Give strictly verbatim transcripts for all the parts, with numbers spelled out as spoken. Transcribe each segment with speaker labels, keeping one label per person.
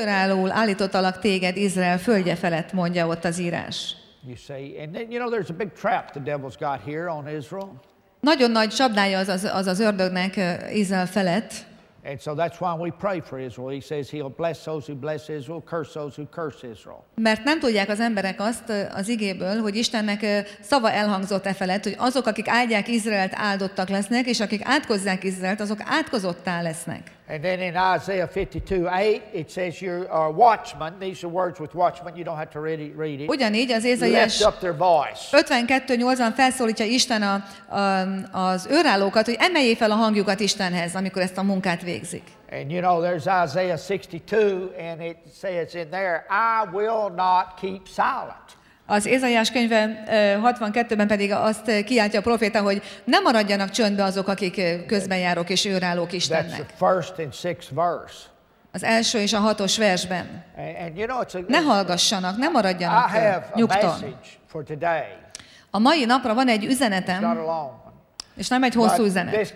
Speaker 1: fölönállóul állítottalak téged Izrael földje felett, mondja ott az írás.
Speaker 2: You see, and then, you know, there's a big trap the devil's got here on Israel.
Speaker 1: Nagyon nagy csapdája az az, az, az ördögnek Izrael felett.
Speaker 2: And so that's why we pray for Israel. He says he'll bless those who bless Israel, curse those who curse Israel.
Speaker 1: Mert nem tudják az emberek azt az igéből, hogy Istennek szava elhangzott e felett, hogy azok, akik áldják Izraelt, áldottak lesznek, és akik átkozzák Izraelt, azok átkozottá lesznek.
Speaker 2: And then in Isaiah fifty-two eight, it says you're a watchman. These are words with watchman. You don't have to read it. Read it.
Speaker 1: Ugyanígy az Ézaiás
Speaker 2: Lift up their voice.
Speaker 1: ötvenkettő nyolcban felszólítja Isten a, a, az őrállókat, hogy emeljék fel a hangjukat Istenhez, amikor ezt a munkát végzik.
Speaker 2: And you know, there's Isaiah sixty-two, and it says in there, I will not keep silent.
Speaker 1: Az Ézaiás könyve hatvankettőben pedig azt kiáltja a proféta, hogy ne maradjanak csöndbe azok, akik közbenjárók és őrállók Istennek. Az első és a hatos versben. Ne hallgassanak, ne maradjanak nyugton. A mai napra van egy üzenetem, és nem egy hosszú üzenet.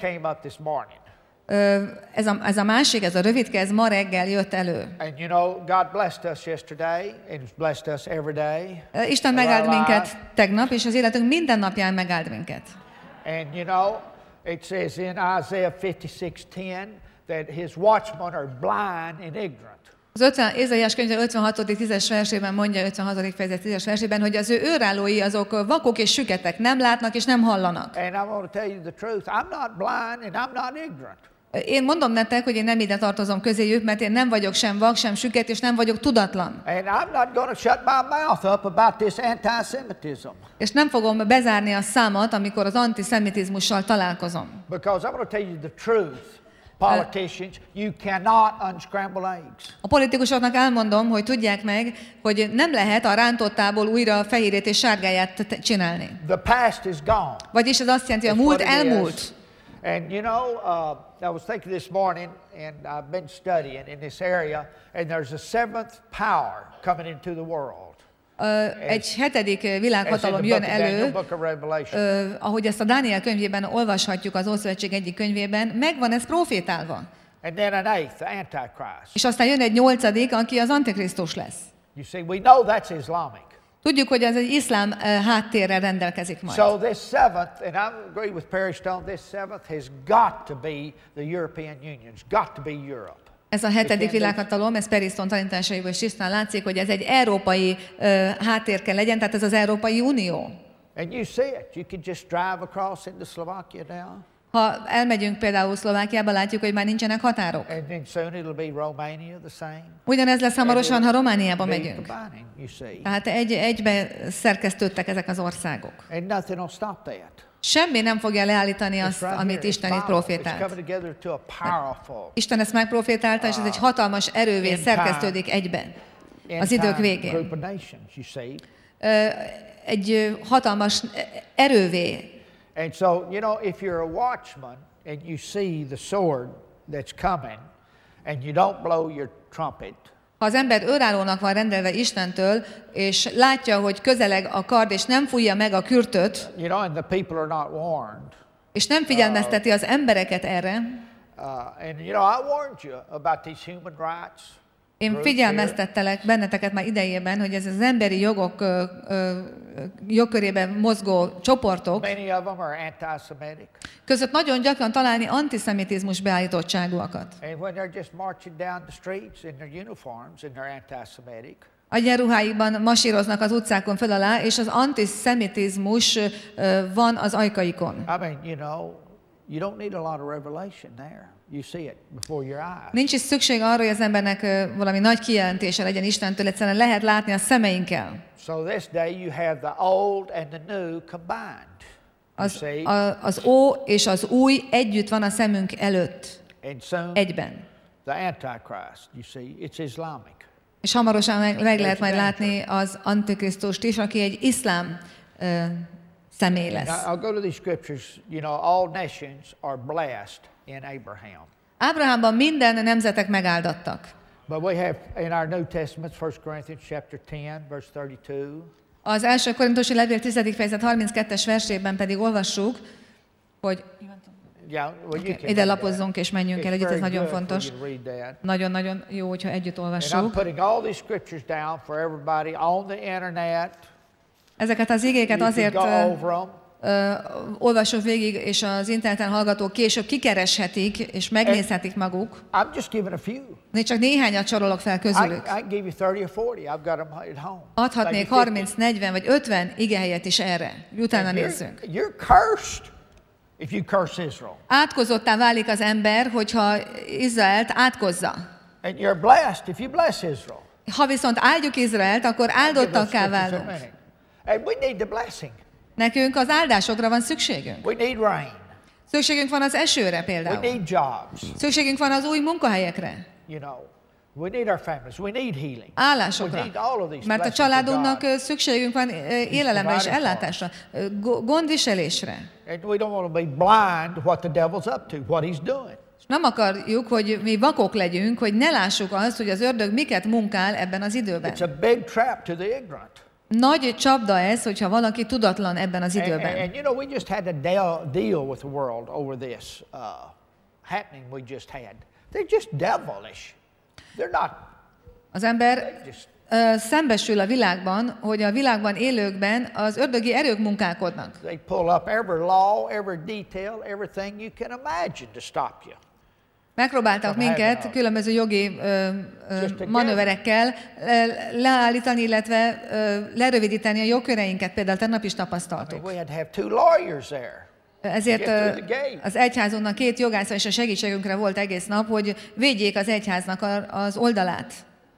Speaker 1: Ez a, ez a másik, ez a rövidke, ez ma reggel jött elő.
Speaker 2: And you know, God blessed us yesterday, and He's blessed us every day.
Speaker 1: Isten megáld minket tegnap, és az életünk minden napján megáld minket.
Speaker 2: And you know, it says in Isaiah fifty-six ten that His watchmen are blind and ignorant.
Speaker 1: Az Ézaiás könyve ötvenhatodik tízes versében mondja, ötvenhatodik fejezet tízes versében, hogy az ő őrállói azok vakok és süketek, nem látnak és nem hallanak.
Speaker 2: And I'm going to tell you the truth. I'm not blind and I'm not ignorant.
Speaker 1: Én mondom nektek, hogy én nem ide tartozom közéjük, mert én nem vagyok sem vak, sem süket, és nem vagyok tudatlan.
Speaker 2: And I'm not going to shut my mouth up about this anti-Semitism.
Speaker 1: És nem fogom bezárni a számat, amikor az antiszemitizmussal találkozom.
Speaker 2: Because I'm going to tell you the truth. Politicians, you cannot unscramble eggs.
Speaker 1: A politikusoknak elmondom, hogy tudják meg, hogy nem lehet a rántottából újra fehérjét és sárgáját csinálni.
Speaker 2: The past is gone.
Speaker 1: Vagyis ez azt jelenti, hogy a múlt elmúlt.
Speaker 2: And you know, uh, I was thinking this morning, and I've been studying in this area, and there's a seventh power coming into the world.
Speaker 1: Uh, egy hetedik világhatalom jön elő, uh, ahogy ezt a Dániel könyvében olvashatjuk, az Ószövetség egyik könyvében, megvan ez profétálva.
Speaker 2: And then an eighth, the Antichrist.
Speaker 1: És aztán jön egy nyolcadik, aki az Antikrisztus lesz.
Speaker 2: You see, we know that's Islamic.
Speaker 1: Tudjuk, hogy ez egy iszlám uh, háttérrel rendelkezik majd.
Speaker 2: So this seventh, and I agree with Perry Stone, this seventh has got to be the European Union. It's got to be Europe.
Speaker 1: Ez a hetedik világhatalom, ez Perry Stone tanításaiból is tisztán látszik, hogy ez egy európai uh, háttér kell legyen, tehát ez az Európai Unió.
Speaker 2: And you see it. You can just drive across into Slovakia now.
Speaker 1: Ha elmegyünk például Szlovákiába, látjuk, hogy már nincsenek határok.
Speaker 2: And then soon it'll be Romania the same.
Speaker 1: Ugyanez lesz hamarosan, ha Romániába megyünk. Tehát egy, egybe szerkesztődtek ezek az országok.
Speaker 2: And nothing will stop that.
Speaker 1: Semmi nem fogja leállítani azt, amit Isten itt profétált. Isten ezt megprofétálta, és ez egy hatalmas erővé szerkesztődik egybe az idők végén. Egy hatalmas erővé.
Speaker 2: And so, you know, if you're a watchman and you see the sword that's coming and you don't blow your trumpet.
Speaker 1: Ha az ember őrállónak van rendelve Istentől, és látja, hogy közeleg a kard, és nem fújja meg a kürtöt,
Speaker 2: you know, and the people are not warned.
Speaker 1: És nem figyelmezteti az embereket erre.
Speaker 2: Uh, and you know, I warned you about these human rights.
Speaker 1: Én figyelmeztettelek benneteket már idejében, hogy ez az emberi jogok ö, ö, jogkörében mozgó csoportok között nagyon gyakran találni antiszemitizmus beállítottságúakat. Egyenruháikban masíroznak az utcákon föl alá, és az antiszemitizmus ö, van az ajkaikon.
Speaker 2: I mean, you know, you don't need a lot of revelation there. You see it before your eyes.
Speaker 1: Nincs is szükség arra, hogy az embernek valami nagy kijelentése legyen Istentől, egyszerűen lehet látni a szemeinkkel.
Speaker 2: So this day you have the old and the new combined.
Speaker 1: Az, a, az ó és az új együtt van a szemünk előtt. Egyben.
Speaker 2: The Antichrist, you see, it's Islamic.
Speaker 1: És hamarosan meg, meg lehet majd látni az Antikrisztust is, aki egy iszlám uh, személy lesz.
Speaker 2: I'll go to these scriptures. You know, all nations are blessed in Abraham.
Speaker 1: Ábrahámban minden nemzetek megáldattak.
Speaker 2: But we have in our New Testament, First Corinthians chapter ten, verse thirty-two.
Speaker 1: Az első korintusi levél tizedik fejezet harminckettes versében pedig olvassuk, hogy Okay. Ide lapozzunk és menjünk el együtt, ez nagyon fontos. Nagyon-nagyon jó, hogyha együtt olvassuk. Ezeket az igéket azért Uh, olvasok végig, és az interneten hallgatók később kikereshetik, és megnézhetik maguk. Én csak néhányat sorolok fel közülük. Adhatnék harminc, negyven vagy ötven igehelyet is erre. Utána nézzünk. Átkozottá válik az ember, hogyha Izraelt átkozza. Ha viszont áldjuk Izraelt, akkor áldottakká válunk. Nekünk az áldásokra van szükségünk.
Speaker 2: We need rain.
Speaker 1: Szükségünk van az esőre például.
Speaker 2: We need jobs.
Speaker 1: Szükségünk van az új munkahelyekre.
Speaker 2: You know, we need our families. We need healing.
Speaker 1: Állásokra.
Speaker 2: We need all of these.
Speaker 1: Mert a családunknak szükségünk van élelemre és ellátásra, gondviselésre.
Speaker 2: And we don't want to be blind what the devil's up to, what he's doing.
Speaker 1: Nem akarjuk, hogy mi vakok legyünk, hogy ne lássuk azt, hogy az ördög miket munkál ebben az időben.
Speaker 2: It's a big trap to the ignorant.
Speaker 1: Nagy csapda ez, hogyha valaki tudatlan ebben az időben.
Speaker 2: And, and, and you know, we just had to deal, deal with the world over this uh, happening we just had. They're just devilish. They're not.
Speaker 1: Az ember uh, szembesül a világban, hogy a világban élőkben az ördögi erők munkálkodnak.
Speaker 2: They pull up every law, every detail, everything you can imagine to stop you.
Speaker 1: Megpróbáltak minket különböző jogi ö, ö, manőverekkel leállítani, illetve ö, lerövidíteni a jogköreinket, például tegnap is tapasztaltuk. Ezért ö, az egyházunknak két jogásza és a segítségünkre volt egész nap, hogy védjék az egyháznak a, az oldalát.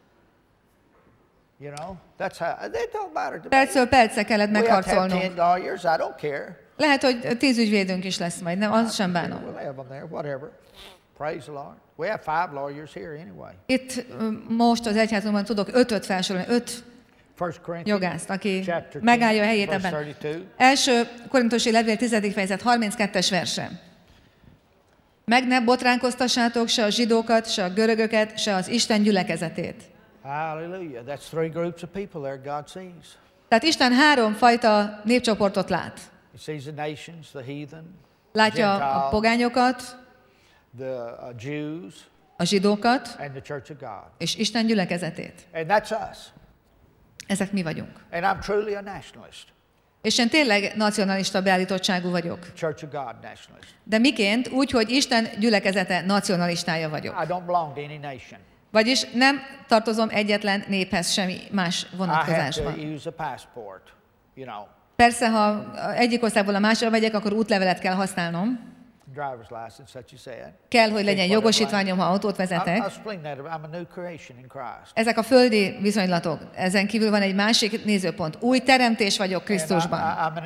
Speaker 1: Percről percre kellett megharcolnunk. Lehet, hogy tíz ügyvédünk is lesz majd, nem, azt sem bánom.
Speaker 2: Praise the Lord. We have five lawyers here anyway.
Speaker 1: Itt most az egyházunkban tudok ötöt felsorolni, öt jogászt, aki megállja a helyét ebben. Első Korintusi levél tizedik fejezet harminckettes verse. Meg ne botránkoztassátok se a zsidókat, se a görögöket, se az Isten gyülekezetét.
Speaker 2: Hallelujah. That's three groups of people there God sees.
Speaker 1: Tehát Isten három fajta népcsoportot lát.
Speaker 2: He sees the nations, the heathen,
Speaker 1: látja a pogányokat,
Speaker 2: the uh, Jews,
Speaker 1: a zsidókat,
Speaker 2: and the church of God.
Speaker 1: És Isten gyülekezetét.
Speaker 2: And that's us.
Speaker 1: Ezek mi vagyunk.
Speaker 2: And I'm truly a nationalist.
Speaker 1: És én tényleg nacionalista beállítottságú vagyok.
Speaker 2: Church of God nationalist.
Speaker 1: De miként? Úgy, hogy Isten gyülekezete nacionalistája vagyok.
Speaker 2: I don't belong to any nation.
Speaker 1: Vagyis nem tartozom egyetlen néphez semmi más vonatkozásban.
Speaker 2: I have to use a passport, you know.
Speaker 1: Persze, ha egyik országból a másikra megyek, akkor útlevelet kell használnom.
Speaker 2: Driver's license, such you said.
Speaker 1: Kell, hogy legyen jogosítványom, ha autót vezetek. Ezek a földi viszonylatok. Ezen kívül van egy másik nézőpont. Új teremtés vagyok Krisztusban.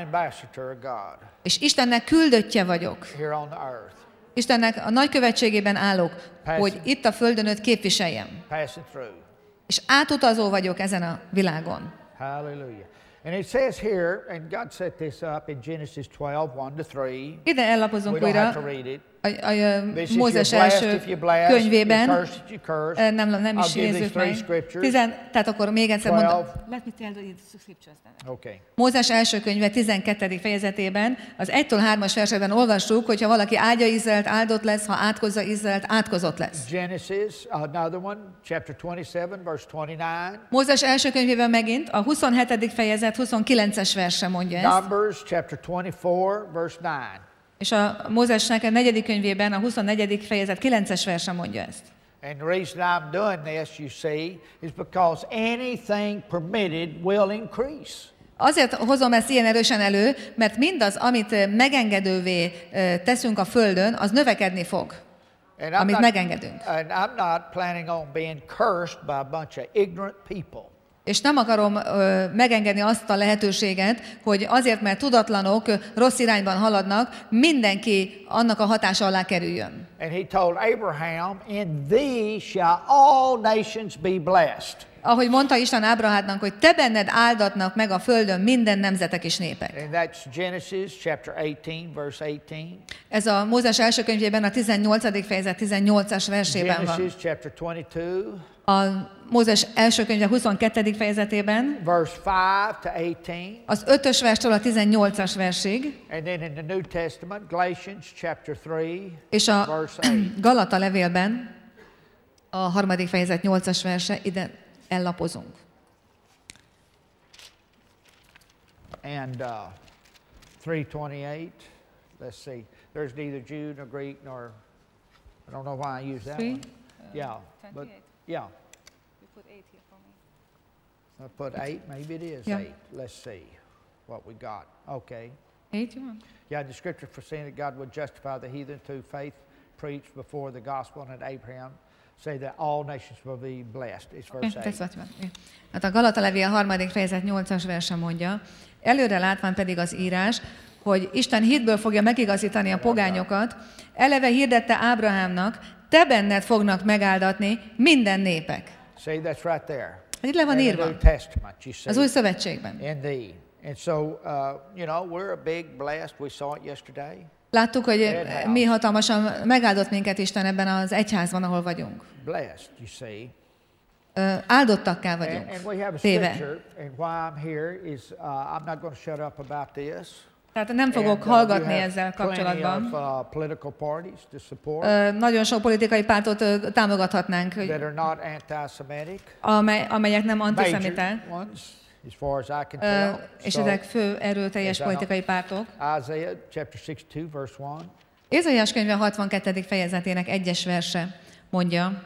Speaker 1: És Istennek küldöttje vagyok. Istennek a nagykövetségében állok, hogy itt a földön őt képviseljem. És átutazó vagyok ezen a világon.
Speaker 2: Hallelujah. And it says here, and God set this up in Genesis twelve, one to three.
Speaker 1: Ide ellapozunk újra a, a, a Mózes első könyvében. Nem, nem is nézzük meg. Tizen, tehát akkor még egyszer mondom. Let me tell you the scriptures.
Speaker 2: Okay.
Speaker 1: Mózes első könyve tizenkettedik fejezetében, az egytől hármas versekben olvassuk, hogyha valaki áldja Izraelt, áldott lesz, ha átkozza Izraelt, átkozott lesz.
Speaker 2: Genesis, another one, chapter twenty-seven, verse twenty-nine.
Speaker 1: Mózes első könyvében megint a huszonhetedik fejezet huszonkilences verse mondja ezt.
Speaker 2: Numbers, chapter twenty-four, verse nine.
Speaker 1: És a Mózesnek a negyedik könyvében a huszonnegyedik fejezet kilences verse mondja ezt.
Speaker 2: And the reason I'm doing this, you see, is because anything permitted will increase.
Speaker 1: Azért hozom ezt ilyen erősen elő, mert mindaz, amit megengedővé teszünk a földön, az növekedni fog. Amit
Speaker 2: not,
Speaker 1: megengedünk.
Speaker 2: And I'm not planning on being cursed by a bunch of ignorant people.
Speaker 1: És nem akarom ö, megengedni azt a lehetőséget, hogy azért, mert tudatlanok rossz irányban haladnak, mindenki annak a hatása alá kerüljön.
Speaker 2: And he told Abraham, in thee shall all nations be blessed.
Speaker 1: Ahogy mondta Isten Ábrahámnak, hogy te benned áldatnak meg a földön minden nemzetek és népek.
Speaker 2: And that's Genesis chapter eighteen, verse eighteen.
Speaker 1: Ez a Mózes első könyvében a tizennyolcadik fejezet tizennyolcas versében van.
Speaker 2: Genesis chapter twenty-two.
Speaker 1: A Mózes első könyve huszonkettedik fejezetében,
Speaker 2: verse five to eighteen.
Speaker 1: Az ötös verstől a tizennyolcas versig,
Speaker 2: And then in the New Testament, Galatians chapter three,
Speaker 1: és a
Speaker 2: verse eight.
Speaker 1: Galata levélben a harmadik fejezet nyolcas verse, ide ellapozunk.
Speaker 2: And uh, three twenty-eight, let's see, there's neither Jew nor Greek nor, I don't know why I use that
Speaker 1: Three?
Speaker 2: one. Yeah, but yeah.
Speaker 1: You put eight here for me.
Speaker 2: I put eight, maybe it is
Speaker 1: Yeah.
Speaker 2: eight. Let's see what we got. Okay.
Speaker 1: Eight you want?
Speaker 2: Yeah, the scripture foreseeing that God would justify the heathen through faith preached before the gospel, and Abraham say that all nations will be blessed. It's verse
Speaker 1: Okay,
Speaker 2: eight.
Speaker 1: that's what you want. Yeah. Hát a Galata levél harmadik fejezet nyolcas verse mondja, előre látván pedig az írás, hogy Isten hitből fogja megigazítani a pogányokat, eleve hirdette Ábrahámnak, te benned fognak megáldatni minden népek.
Speaker 2: See, that's right there.
Speaker 1: Itt le van
Speaker 2: In the
Speaker 1: írva,
Speaker 2: New Testament, you see.
Speaker 1: az új szövetségben.
Speaker 2: In the, and so, uh, you know, we're a big blessed. We saw it yesterday.
Speaker 1: Láttuk, hogy mi hatalmasan megáldott minket Isten ebben az egyházban, ahol vagyunk.
Speaker 2: Blessed, you see.
Speaker 1: Ö, áldottakká vagyunk.
Speaker 2: And, and we have a
Speaker 1: Téve.
Speaker 2: scripture, and why I'm here is uh, I'm not going to shut up about this.
Speaker 1: Tehát nem fogok
Speaker 2: And, uh,
Speaker 1: hallgatni
Speaker 2: you have
Speaker 1: ezzel
Speaker 2: plenty
Speaker 1: kapcsolatban.
Speaker 2: of, uh, political parties to support
Speaker 1: Ö, nagyon sok politikai pártot ö, támogathatnánk, hogy
Speaker 2: that are not anti-Semitic.
Speaker 1: amely, amelyek nem
Speaker 2: Major
Speaker 1: antiszemiták,
Speaker 2: ones, as far as I can
Speaker 1: ö,
Speaker 2: tell.
Speaker 1: és
Speaker 2: So,
Speaker 1: ezek fő erőteljes
Speaker 2: Is that
Speaker 1: politikai pártok.
Speaker 2: Isaiah chapter sixty-two, verse one.
Speaker 1: Ézaiás könyve hatvankettedik fejezetének egyes verse mondja,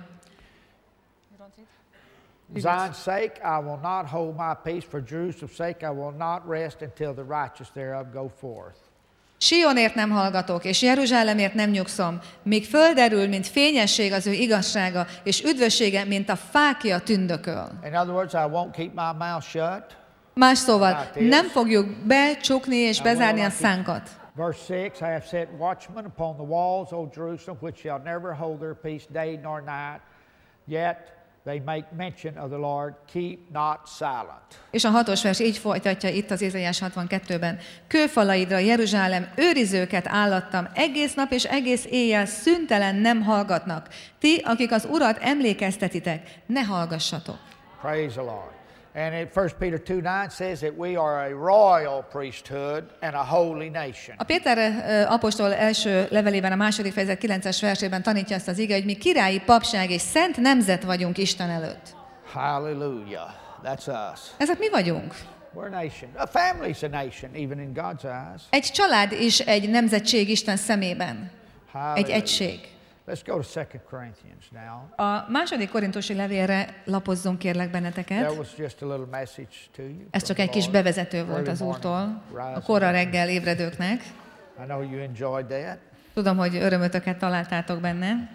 Speaker 2: Zion's sake, I will not hold my peace, for Jerusalem's sake, I will not rest until the righteous thereof go forth.
Speaker 1: Sionért nem hallgatok, és Jeruzsálemért nem nyugszom, míg földerül, mint fényesség az ő igazsága, és üdvössége, mint a fákja tündököl.
Speaker 2: In other words, I won't keep my mouth shut.
Speaker 1: Más szóval, nem fogjuk becsukni és bezárni a szánkat.
Speaker 2: Verse six, I have set watchmen upon the walls, O Jerusalem, which shall never hold their peace day nor night, yet they make mention of the Lord, keep not silent.
Speaker 1: És a hatos vers így folytatja itt az Ézaiás hatvankettőben. Kőfalaidra, Jeruzsálem, őrizőket állattam, egész nap és egész éjjel szüntelen nem hallgatnak. Ti, akik az Urat emlékeztetitek, ne hallgassatok.
Speaker 2: Praise the Lord. And in First Peter two nine says that we are a royal priesthood and a holy nation.
Speaker 1: A Péter ö, apostol első levelében a második fejezet kilences versében tanítja azt az ige, hogy mi királyi papság és szent nemzet vagyunk Isten előtt.
Speaker 2: Hallelujah. That's us.
Speaker 1: Ezek mi vagyunk?
Speaker 2: We're a nation. A family's a nation, even in God's eyes.
Speaker 1: Egy család is egy nemzetség Isten szemében. Egy
Speaker 2: Hallelujah.
Speaker 1: egység.
Speaker 2: Let's go to Second Corinthians now.
Speaker 1: A második korintusi levélre lapozzunk kérlek benneteket.
Speaker 2: That was just a little message to you.
Speaker 1: Ez csak
Speaker 2: from
Speaker 1: egy
Speaker 2: the
Speaker 1: kis
Speaker 2: Lord.
Speaker 1: bevezető volt
Speaker 2: Early
Speaker 1: az
Speaker 2: morning
Speaker 1: Úrtól, a
Speaker 2: rising.
Speaker 1: korra reggel ébredőknek.
Speaker 2: I know you enjoyed that.
Speaker 1: Tudom, hogy örömötöket találtátok benne.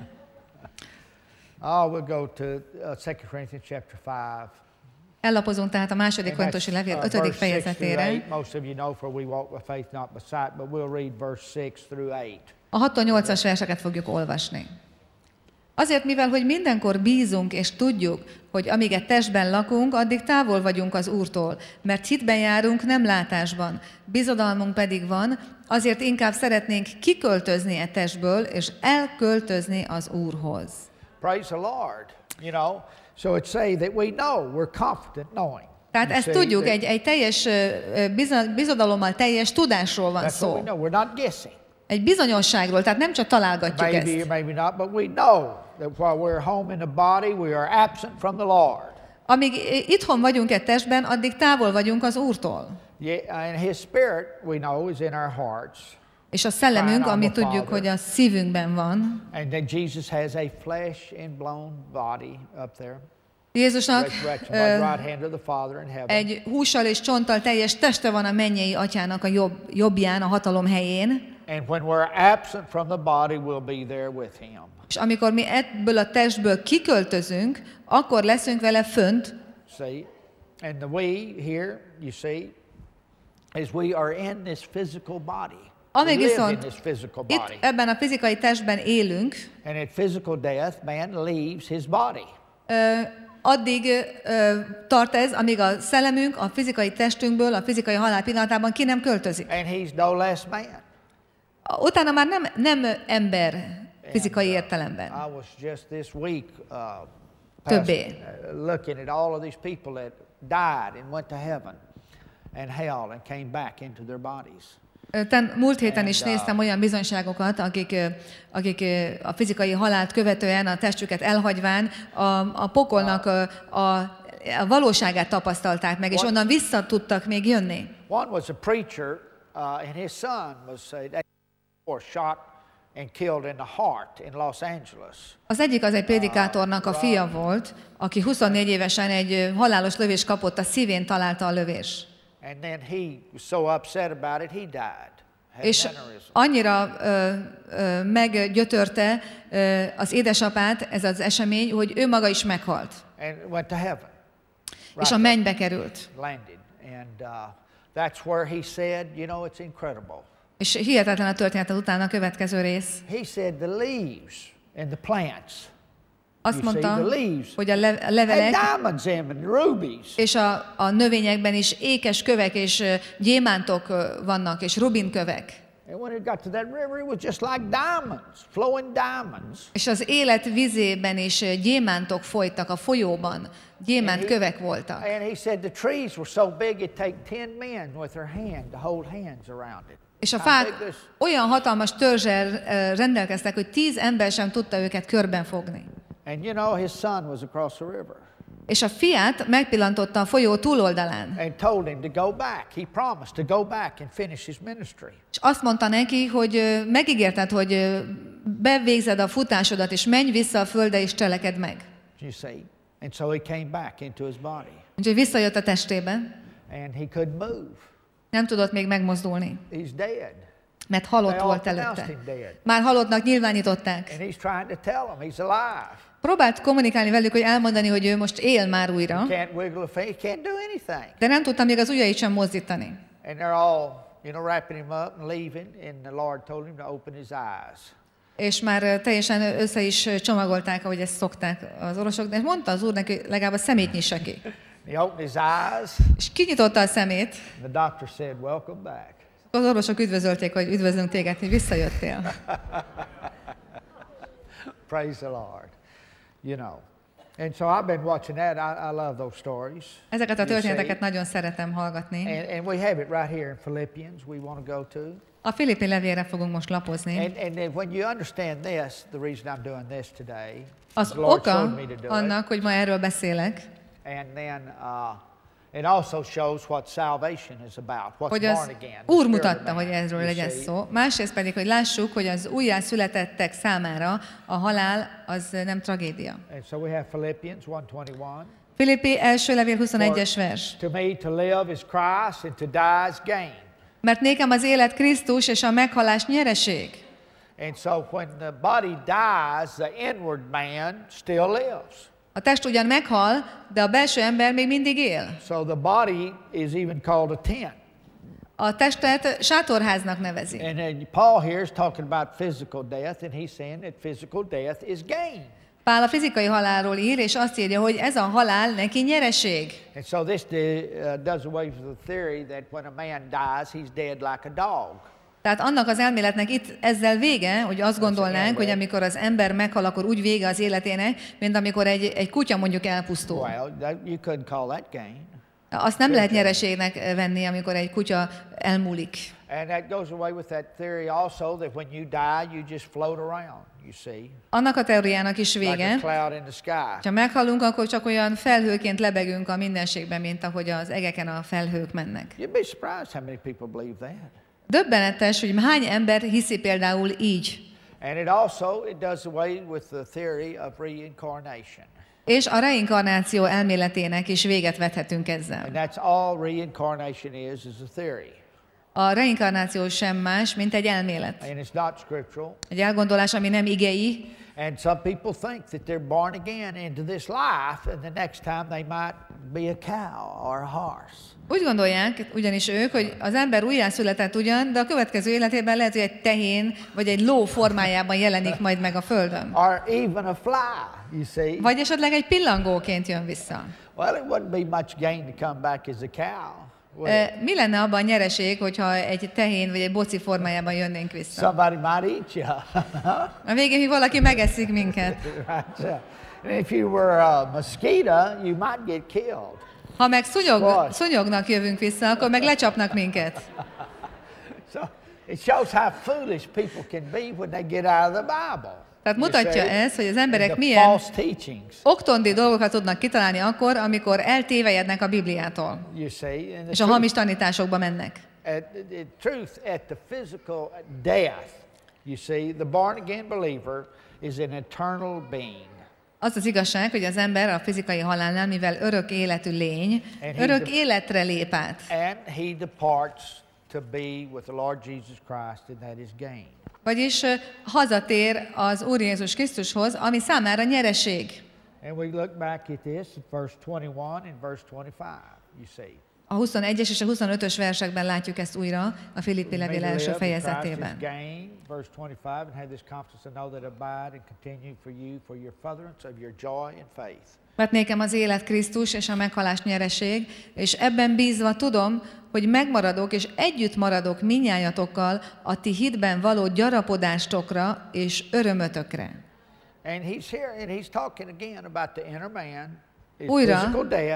Speaker 2: Oh, we'll go to uh, Second Corinthians chapter five.
Speaker 1: Ellapozunk tehát a második
Speaker 2: And
Speaker 1: korintusi
Speaker 2: that's,
Speaker 1: levél
Speaker 2: uh,
Speaker 1: ötödik
Speaker 2: verse six through
Speaker 1: fejezetére.
Speaker 2: eight. Most of you know, for we walk by faith, not by sight, but we'll read verse six through eight.
Speaker 1: A hattól nyolcas verseket fogjuk olvasni. Azért, mivel hogy mindenkor bízunk és tudjuk, hogy amíg egy testben lakunk, addig távol vagyunk az Úrtól, mert hitben járunk, nem látásban. Bizodalmunk pedig van, azért inkább szeretnénk kiköltözni e testből, és elköltözni az Úrhoz.
Speaker 2: Praise the Lord. You know, so it's say that we know, we're confident knowing.
Speaker 1: Tehát
Speaker 2: You
Speaker 1: ezt
Speaker 2: see,
Speaker 1: tudjuk,
Speaker 2: that-
Speaker 1: egy, egy teljes ö, ö, bizo- bizodalommal teljes tudásról van
Speaker 2: That's what we
Speaker 1: szó.
Speaker 2: know. We're not guessing.
Speaker 1: Egy bizonyosságról, tehát nem csak találgatjuk
Speaker 2: Maybe or
Speaker 1: ezt.
Speaker 2: maybe not, but we know that while we're home in the body, we are absent from the Lord.
Speaker 1: Amíg itthon vagyunk egy testben, addig távol vagyunk az Úrtól.
Speaker 2: Yeah, and His Spirit, we know, is in our hearts.
Speaker 1: És a szellemünk,
Speaker 2: Fine,
Speaker 1: ami
Speaker 2: Abba
Speaker 1: tudjuk,
Speaker 2: Father.
Speaker 1: hogy a szívünkben van.
Speaker 2: And that Jesus has a flesh and blown body up there.
Speaker 1: Jézusnak
Speaker 2: Resurrection by
Speaker 1: ö,
Speaker 2: the right hand of the Father in heaven.
Speaker 1: egy hússal és csonttal teljes teste van a mennyei atyának a jobb, jobbján, a hatalom helyén.
Speaker 2: And when we're absent from the body, we'll be there with Him.
Speaker 1: És amikor mi ebből a testből kiköltözünk, akkor leszünk vele fönt.
Speaker 2: See? And the we here, you see, is we are in this physical body.
Speaker 1: Amíg
Speaker 2: we live in
Speaker 1: viszont
Speaker 2: this physical
Speaker 1: itt
Speaker 2: body.
Speaker 1: ebben a fizikai testben élünk,
Speaker 2: And at physical death, man leaves his body.
Speaker 1: ö, addig ö, tart ez, amíg a szellemünk a fizikai testünkből, a fizikai halál pillanatában ki nem költözik.
Speaker 2: And he's no less man.
Speaker 1: Utána már nem, nem ember fizikai értelemben.
Speaker 2: I was just this week uh,
Speaker 1: többé.
Speaker 2: Looking at all of these people that died and went to heaven and hell and came back into their bodies.
Speaker 1: Ten, múlt héten is néztem olyan bizonyságokat, akik, akik a fizikai halált követően, a testüket elhagyván a, a pokolnak a, a, a valóságát tapasztalták meg, és onnan vissza tudtak még jönni.
Speaker 2: One was a preacher, uh, and his son was uh, shot and killed in the heart in Los Angeles.
Speaker 1: Az egyik az egy prédikátornak a fia volt, aki huszonnégy évesen egy halálos lövést kapott, a szívén találta a lövés.
Speaker 2: And then he was so upset about it, he died.
Speaker 1: És annyira ö, ö, meggyötörte ö, az édesapát ez az esemény, hogy ő maga is meghalt.
Speaker 2: And went to heaven. Right.
Speaker 1: És a mennybe került.
Speaker 2: Landed. And uh, that's where he said, you know, it's incredible.
Speaker 1: És hihetetlen a történet utána a következő rész.
Speaker 2: He said the leaves and the plants.
Speaker 1: Azt mondta, hogy a levelek és a, a növényekben is ékes kövek és gyémántok vannak, és rubinkövek. És az élet vizében is gyémántok folytak a folyóban, gyémánt kövek voltak. És a fák olyan hatalmas törzsel rendelkeztek, hogy tíz ember sem tudta őket körben fogni.
Speaker 2: And you know, his son was across the river.
Speaker 1: És a fiát megpillantotta a folyó túloldalán.
Speaker 2: And told him to go back. He promised to go back and finish his ministry.
Speaker 1: És azt mondta neki, hogy megígérted, hogy bevégzed a futásodat, és menj vissza a földre, és cselekedd meg.
Speaker 2: You see? And so he came back into his body.
Speaker 1: Úgyhogy visszajött a testébe.
Speaker 2: And he could move.
Speaker 1: Nem tudott még megmozdulni.
Speaker 2: He's dead.
Speaker 1: Mert halott volt előtte. Már halottnak nyilvánították.
Speaker 2: And he's trying to tell him he's alive.
Speaker 1: Próbált kommunikálni velük, hogy elmondani, hogy ő most él már újra. De nem tudta még az ujjait sem mozdítani. És már teljesen össze is csomagolták, ahogy ezt szokták az orvosok, de mondta az úr neki, hogy legalább a szemét nyissa ki. És kinyitotta a szemét. Az orvosok üdvözölték, hogy üdvözlünk téged, hogy visszajöttél.
Speaker 2: Praise the Lord. You know. And so I've been watching that. I, I love those stories.
Speaker 1: Ezeket a történeteket nagyon szeretem hallgatni.
Speaker 2: And, and we have it right here in Philippians. We want to go to.
Speaker 1: A Filippi levélre fogunk most lapozni.
Speaker 2: And, and when you understand this, the reason I'm doing this today,
Speaker 1: az oka annak, hogy ma erről beszélek.
Speaker 2: And then uh, it also shows what salvation is about, what's
Speaker 1: hogy az
Speaker 2: born again.
Speaker 1: Úr mutatta, hogy erről legyen szó. Másrészt pedig, hogy lássuk, hogy az újjászületettek számára a halál az nem tragédia.
Speaker 2: And so we have Philippians one twenty-one.
Speaker 1: Filippi első levél huszonegyes vers.
Speaker 2: To me to live is Christ and to die is gain.
Speaker 1: Mert nékem az élet Krisztus és a meghalás nyereség.
Speaker 2: And so when the body dies, the inward man still lives.
Speaker 1: A test ugyan meghal, de a belső ember még mindig él.
Speaker 2: So the body is even called a tent.
Speaker 1: A testet sátorháznak nevezi.
Speaker 2: And Paul here is talking about physical death, and he's saying that physical death is gain.
Speaker 1: Pál a fizikai halálról ír, és azt írja, hogy ez a halál neki nyereség.
Speaker 2: And so this uh, does away with the theory that when a man dies, he's dead like a dog.
Speaker 1: Tehát annak az elméletnek itt ezzel vége, hogy azt gondolnánk, hogy amikor az ember meghal, akkor úgy vége az életének, mint amikor egy, egy kutya mondjuk elpusztul.
Speaker 2: Well, that, you couldn't call that gain.
Speaker 1: Azt nem lehet nyereségnek venni, amikor egy kutya elmúlik.
Speaker 2: And that goes away with that theory also that when you die, you just float around, you see.
Speaker 1: Annak a teóriának is vége,
Speaker 2: like a cloud in the sky.
Speaker 1: Ha meghalunk, akkor csak olyan felhőként lebegünk a mindenségben, mint ahogy az egeken a felhők mennek.
Speaker 2: You'd be surprised how many people believe that.
Speaker 1: Döbbenetes, hogy hány ember hiszi például így.
Speaker 2: And it also it does away with the theory of reincarnation.
Speaker 1: És a reinkarnáció elméletének is véget vethetünk ezzel.
Speaker 2: And that's all reincarnation is, is a theory.
Speaker 1: A reinkarnáció sem más, mint egy elmélet.
Speaker 2: And it's not scriptural.
Speaker 1: Egy elgondolás, ami nem igei.
Speaker 2: And some people think that they're born again into this life, and the next time they might be a cow or a horse.
Speaker 1: Úgy gondolják, ugyanis ők, hogy az ember újjászületett ugyan, de a következő életében lehet, hogy egy tehén vagy egy ló formájában jelenik majd meg a földön.
Speaker 2: Or even a fly, you see.
Speaker 1: Vagy esetleg egy pillangóként jön vissza.
Speaker 2: Well, it wouldn't be much gain to come back as a cow.
Speaker 1: Mi lenne abban a nyereség, hogyha egy tehén vagy egy boci formájában jönnénk vissza?
Speaker 2: Somebody might eat you.
Speaker 1: A végén, hogy valaki megeszik minket.
Speaker 2: If you were a mosquito, you might get killed.
Speaker 1: Ha meg szúnyog, szúnyognak jövünk vissza, akkor meg lecsapnak minket.
Speaker 2: So it shows how foolish people can be when they get out of the Bible.
Speaker 1: Tehát mutatja ez, hogy az emberek milyen oktondi dolgokat tudnak kitalálni akkor, amikor eltévejednek a Bibliától, és a hamis tanításokba mennek. Az az igazság, hogy az ember a fizikai halálnál, mivel örök életű lény, örök életre lép át. Vagyis hazatér az Úr Jézus Krisztushoz, ami számára nyereség. A huszonegyes és a huszonötös versekben látjuk ezt újra a Filippi levél első fejezetében. Mert nékem az élet Krisztus és a meghalás nyereség, és ebben bízva tudom, hogy megmaradok és együtt maradok minnyájatokkal a ti hitben való gyarapodástokra és örömötökre. Újra,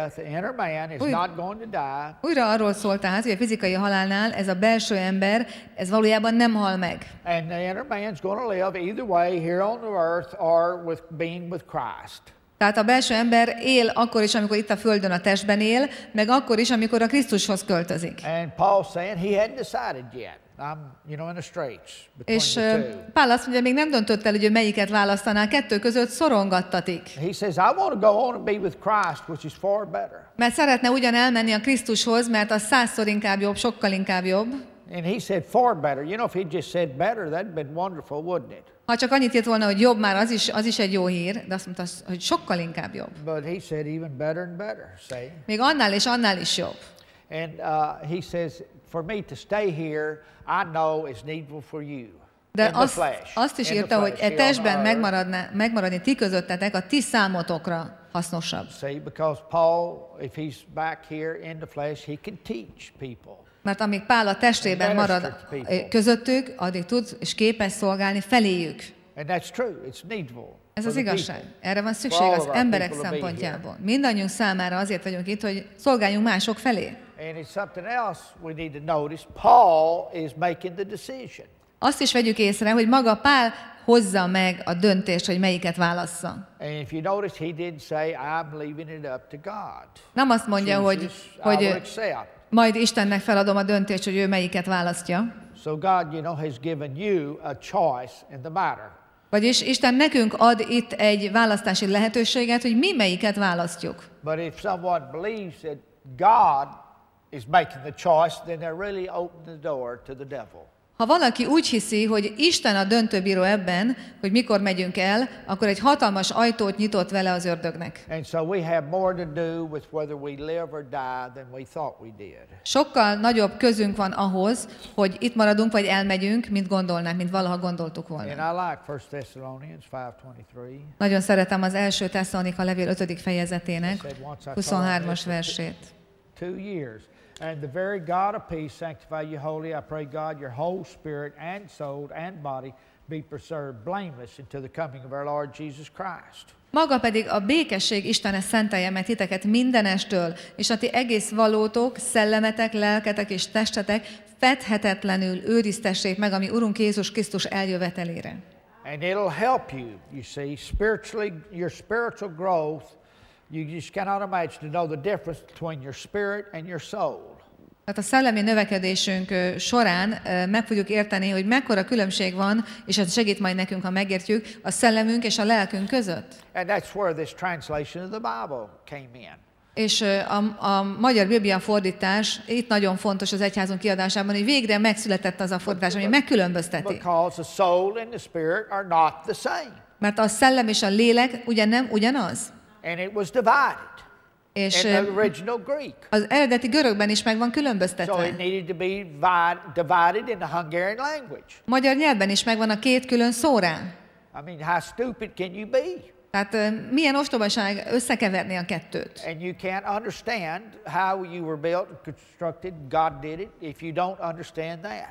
Speaker 1: újra, újra arról szól tehát, hogy a fizikai halálnál ez a belső ember, ez valójában nem hal meg.
Speaker 2: And the inner man's going to live either way here on the earth or with being with Christ.
Speaker 1: Tehát a belső ember él akkor is, amikor itt a földön a testben él, meg akkor is, amikor a Krisztushoz költözik.
Speaker 2: And Paul's saying he hadn't decided yet. I'm, you know, in the straits between
Speaker 1: És
Speaker 2: the two.
Speaker 1: Pál azt mondja, még nem döntött el, hogy ő melyiket választaná, kettő között szorongattatik.
Speaker 2: He says, I want to go on and be with Christ, which is far better.
Speaker 1: Mert szeretne ugyan elmenni a Krisztushoz, mert az százszor inkább jobb, sokkal inkább jobb.
Speaker 2: And he said far better. You know, if he just said better, that'd been wonderful, wouldn't it?
Speaker 1: Ha csak annyit írt volna, hogy jobb, már az is, az is egy jó hír, de azt mondta, hogy sokkal inkább jobb.
Speaker 2: But he said even better and better, say.
Speaker 1: Még annál és annál is jobb.
Speaker 2: And uh, he says, for me to stay here, I know is needful for you.
Speaker 1: De azt, azt is írta, hogy e testben megmaradni ti közöttetek a ti számotokra hasznosabb.
Speaker 2: See, because Paul, if he's back here in the flesh, he can teach people.
Speaker 1: Mert amíg Pál a testében marad közöttük, addig tud és képes szolgálni feléjük. Ez az igazság. Erre van szükség az emberek szempontjából. Mindannyiunk számára azért vagyunk itt, hogy szolgáljunk mások felé. Azt is vegyük észre, hogy maga Pál hozza meg a döntést, hogy melyiket válassza. Nem azt mondja, hogy, hogy majd Istennek feladom a döntést, hogy ő melyiket választja.
Speaker 2: So God, you know, has given you a choice in the matter.
Speaker 1: Vagyis Isten nekünk ad itt egy választási lehetőséget, hogy mi melyiket választjuk.
Speaker 2: But if someone believes that God is making the choice, then they're really opening the door to the devil.
Speaker 1: Ha valaki úgy hiszi, hogy Isten a döntőbíró ebben, hogy mikor megyünk el, akkor egy hatalmas ajtót nyitott vele az ördögnek. Sokkal nagyobb közünk van ahhoz, hogy itt maradunk vagy elmegyünk, mint gondolnánk, mint valaha gondoltuk volna. Nagyon szeretem az első Tesszalonika levél ötödik fejezetének huszonhármas versét.
Speaker 2: And the very God of peace sanctify you wholly. I pray God your whole spirit and soul and body be preserved blameless until the coming of our Lord Jesus Christ.
Speaker 1: Maga pedig a békesség Istene szentelje meg titeket mindenestől, és a ti egész valótok, szellemetek, lelketek és testetek fedhetetlenül őriztessék meg a mi Urunk Jézus Krisztus eljövetelére.
Speaker 2: And it'll help you, you see, spiritually, your spiritual growth. You just cannot imagine to know the difference between your spirit and your soul.
Speaker 1: Tehát a szellemi növekedésünk során meg fogjuk érteni, hogy mekkora különbség van, és ez segít majd nekünk, ha megértjük, a szellemünk és a lelkünk között.
Speaker 2: And that's where this translation of the Bible came in.
Speaker 1: És a, a magyar Biblia fordítás itt nagyon fontos az egyházunk kiadásában, hogy végre megszületett az a fordítás, ami megkülönbözteti.
Speaker 2: Because the soul and the spirit are not the same.
Speaker 1: Mert a szellem és a lélek ugyan nem ugyanaz.
Speaker 2: And it was divided.
Speaker 1: És
Speaker 2: in the original Greek.
Speaker 1: Az eredeti görögben is meg van különböztetve.
Speaker 2: So it needed to be divided in the Hungarian language.
Speaker 1: Magyar nyelvben is megvan a két külön szórá.
Speaker 2: I mean, how stupid can you be?
Speaker 1: Tehát milyen ostobaság összekeverni a kettőt.
Speaker 2: And you can't understand how you were built and constructed. God did it if you don't understand that.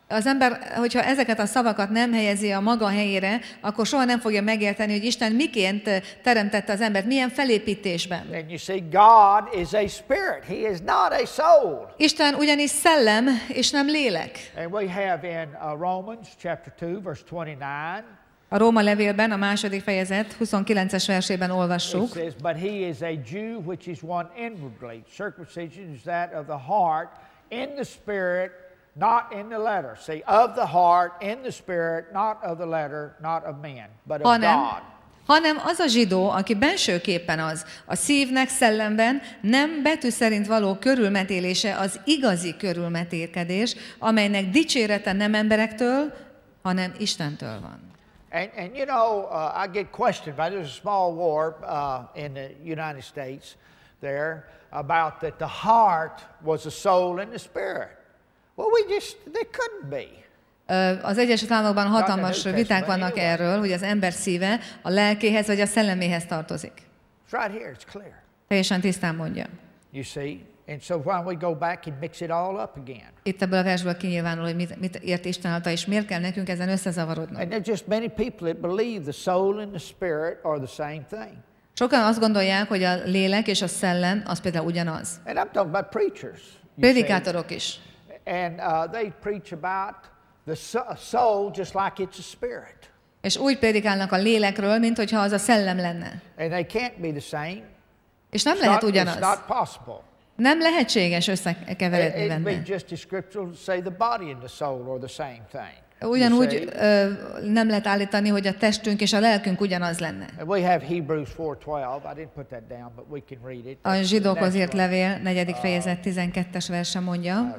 Speaker 1: Az ember, hogyha ezeket a szavakat nem helyezi a maga helyére, akkor soha nem fogja megérteni, hogy Isten miként teremtette az embert, milyen felépítésben.
Speaker 2: And you see, God is a spirit. He is not a soul.
Speaker 1: Isten ugyanis szellem, és nem lélek.
Speaker 2: And we have in uh, Romans chapter two, verse twenty-nine.
Speaker 1: A Róma levélben, a második fejezet huszonkilences versében olvassuk.
Speaker 2: It says, but he is a Jew which is one inwardly. Circumcision is that of the heart, in the spirit, not in the letter. See, of the heart, in the spirit, not of the letter, not of men, but of
Speaker 1: hanem,
Speaker 2: God.
Speaker 1: hanem az a zsidó, aki bensőképpen az, a szívnek, szellemben nem betű szerint való körülmetélése az igazi körülmetélkedés, amelynek dicsérete nem emberektől, hanem Istentől van.
Speaker 2: And, and you know, uh, I get questioned about, there's a small war uh, in the United States there about that the heart was the soul and the spirit. Well, we just, there couldn't be.
Speaker 1: Az Egyesült Államokban hatalmas viták vannak erről, hogy az ember szíve a lelkéhez vagy a szelleméhez tartozik.
Speaker 2: It's right here, it's clear.
Speaker 1: Teljesen tisztán mondja.
Speaker 2: You see, and so why don't we go back and mix it all up again?
Speaker 1: Itt ebből a versből kinyilvánul, hogy mit, mit ért Isten által, és miért kell nekünk ezen összezavarodnunk.
Speaker 2: And there's just many people that believe the soul and the spirit are the same thing.
Speaker 1: Sokan azt gondolják, hogy a lélek és a szellem az például ugyanaz.
Speaker 2: And I'm talking about preachers.
Speaker 1: Prédikátorok is.
Speaker 2: And uh, they preach about the soul just like it's a spirit.
Speaker 1: És úgy prédikálnak a lélekről, mint hogyha az a szellem lenne.
Speaker 2: And they can't be the same.
Speaker 1: És nem lehet ugyanaz.
Speaker 2: It's not possible.
Speaker 1: Nem lehetséges összekeveredni benne.
Speaker 2: It would be just as scriptural to say the body and the soul are the same thing.
Speaker 1: Ugyanúgy ö, nem lehet állítani, hogy a testünk és a lelkünk ugyanaz lenne.
Speaker 2: We have Hebrews four twelve. I didn't put that down, but we can read it.
Speaker 1: A zsidókhoz írt levél, negyedik fejezet, tizenkettes verse mondja.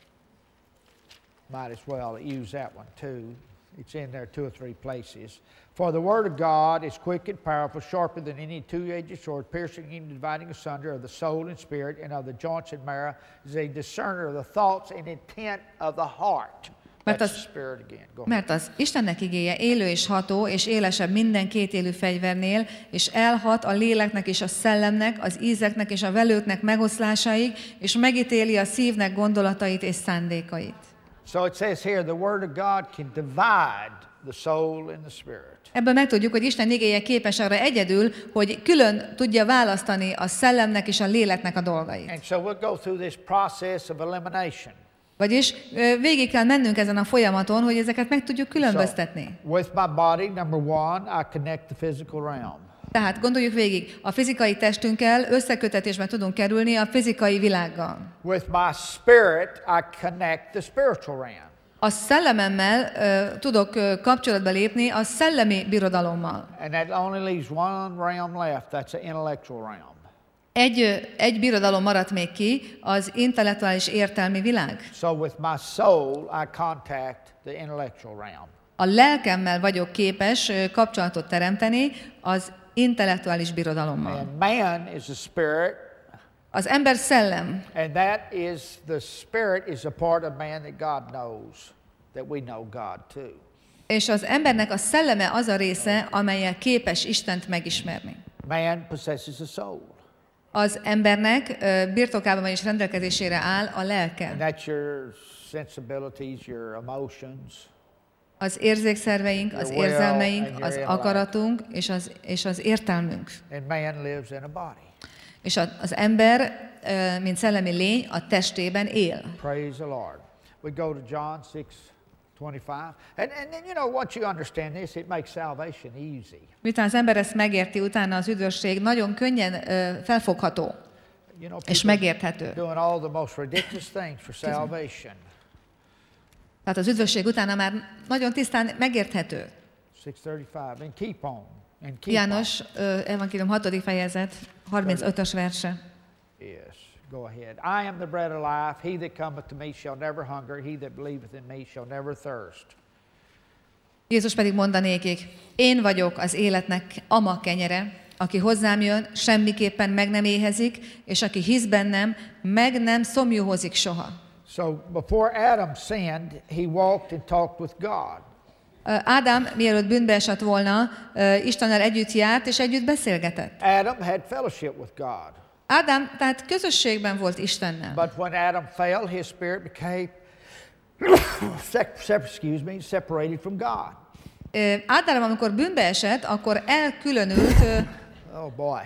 Speaker 2: Might as well use that one too. It's in there two or three places. For the word of God is quick and powerful, sharper than any two-edged sword, piercing and dividing asunder of the soul and spirit, and of the joints and marrow, is a discerner of the thoughts and intent of the heart.
Speaker 1: Mert az, mert az Istennek igéje élő és ható, és élesebb minden kétélű fegyvernél, és elhat a léleknek és a szellemnek, az ízeknek és a velőknek megoszlásaig, és megítéli a szívnek gondolatait és szándékait.
Speaker 2: So it says here, the word of God can divide the soul and the spirit.
Speaker 1: Ebből megtudjuk, hogy Isten igéje képes arra egyedül, hogy külön tudja választani a szellemnek és a léleknek a dolgait.
Speaker 2: And so we'll go through this process of elimination.
Speaker 1: Vagyis végig kell mennünk ezen a folyamaton, hogy ezeket meg tudjuk különböztetni.
Speaker 2: So, with my body, number one, I connect the physical realm.
Speaker 1: Tehát gondoljuk végig, a fizikai testünkkel összekötetésben tudunk kerülni a fizikai világgal.
Speaker 2: With my spirit, I connect the spiritual realm.
Speaker 1: A szellememmel uh, tudok uh, kapcsolatba lépni a szellemi birodalommal.
Speaker 2: And that only leaves one realm left, that's the intellectual realm.
Speaker 1: Egy, egy birodalom maradt még ki, az intellektuális értelmi világ.
Speaker 2: So with my soul, I contact the intellectual realm.
Speaker 1: A lelkemmel vagyok képes kapcsolatot teremteni az intellektuális birodalommal.
Speaker 2: And man is a spirit.
Speaker 1: Az ember szellem.
Speaker 2: And that is, the spirit is a part of man that God knows, that we know God too.
Speaker 1: És az embernek a szelleme az a része, amellyel képes Istent megismerni.
Speaker 2: Man possesses a soul.
Speaker 1: Az embernek birtokában és rendelkezésére áll a lelke.
Speaker 2: And that's your sensibilities, your emotions.
Speaker 1: Az érzékszerveink, az érzelmeink, az akaratunk és az, és az értelmünk.
Speaker 2: And man lives in a body.
Speaker 1: És az ember, mint szellemi lény, a testében él.
Speaker 2: Praise the Lord. We go to John six twenty-five. And, and then, you know, once you understand this, it makes salvation easy.
Speaker 1: Miután az ember ezt megérti, utána az üdvösség nagyon könnyen uh, felfogható
Speaker 2: you know,
Speaker 1: és megérthető.
Speaker 2: Doing all the most ridiculous things for salvation.
Speaker 1: Tehát az üdvösség utána már nagyon tisztán megérthető.
Speaker 2: six thirty-five. And keep on. And keep
Speaker 1: János uh, evangélium hatodik fejezet, harmincötös verse.
Speaker 2: Yes. Go ahead. I am the bread of life. He that cometh to me shall never hunger. He that believeth in me shall never thirst.
Speaker 1: Jézus pedig mondanékik, én vagyok az életnek ama kenyere, aki hozzám jön, semmiképpen meg nem éhezik, és aki hisz bennem, meg nem szomjúhozik soha.
Speaker 2: So before Adam sinned, he walked and talked with God.
Speaker 1: Ádám, mielőtt bűnbe esett volna, Istennel együtt járt és együtt beszélgetett.
Speaker 2: Adam had fellowship with God.
Speaker 1: Ádám tehát közösségben volt Istennel.
Speaker 2: But when Adam fell, his spirit became excuse me, separated from God.
Speaker 1: Ö, általában, amikor bűnbe esett, akkor elkülönült, ö,
Speaker 2: oh boy.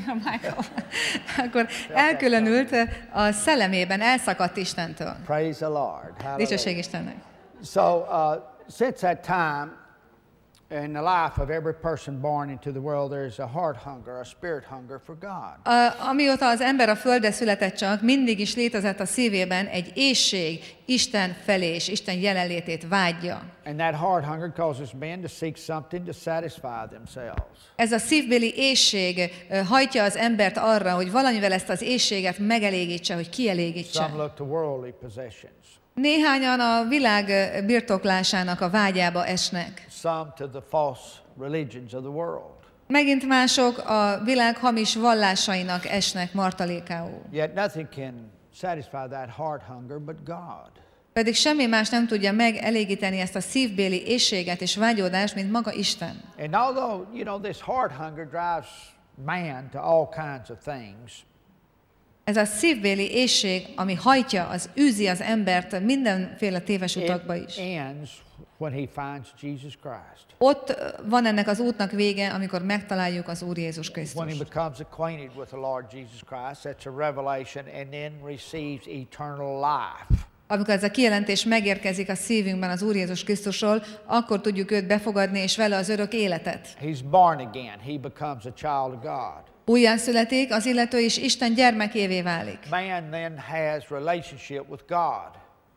Speaker 1: akkor elkülönült a szellemében, elszakadt Istentől.
Speaker 2: Praise the Lord.
Speaker 1: Dicsőség Istennek.
Speaker 2: So, uh, since that time, in the life of every person born into the world, there is a heart hunger, a spirit hunger for God.
Speaker 1: A, amióta az ember a földre született csak, mindig is létezett a szívében egy éhség Isten felé, és Isten jelenlétét vágyja.
Speaker 2: And that heart hunger causes men to seek something to satisfy themselves.
Speaker 1: Ez a szívbéli éhség hajtja az embert arra, hogy valamivel ezt az éhséget megelégítse, hogy kielégítse.
Speaker 2: Some look to worldly possessions.
Speaker 1: Néhányan a világ birtoklásának a vágyába esnek.
Speaker 2: Some to the false religions of the world.
Speaker 1: Megint mások a világ hamis vallásainak esnek martalékául.
Speaker 2: Yet nothing can satisfy that heart hunger but God.
Speaker 1: Pedig semmi más nem tudja megelégíteni ezt a szívbéli éhséget és vágyódást, mint maga Isten.
Speaker 2: And although, you know, this heart hunger drives man to all kinds of things.
Speaker 1: Ez a szívbéli éhség, ami hajtja, az űzi az embert mindenféle téves utakba is.
Speaker 2: When he finds Jesus Christ.
Speaker 1: Ott van ennek az útnak vége, amikor megtaláljuk az Úr Jézus Krisztust.
Speaker 2: When he becomes acquainted with the Lord Jesus Christ, that's a revelation, and then receives eternal life.
Speaker 1: Amikor ez a kijelentés megérkezik a szívünkben az Úr Jézus Krisztusról, akkor tudjuk őt befogadni, és vele az örök életet.
Speaker 2: He's born again. He becomes a child of God.
Speaker 1: Újjászületik, az illető is Isten gyermekévé válik.
Speaker 2: Man then has relationship with God.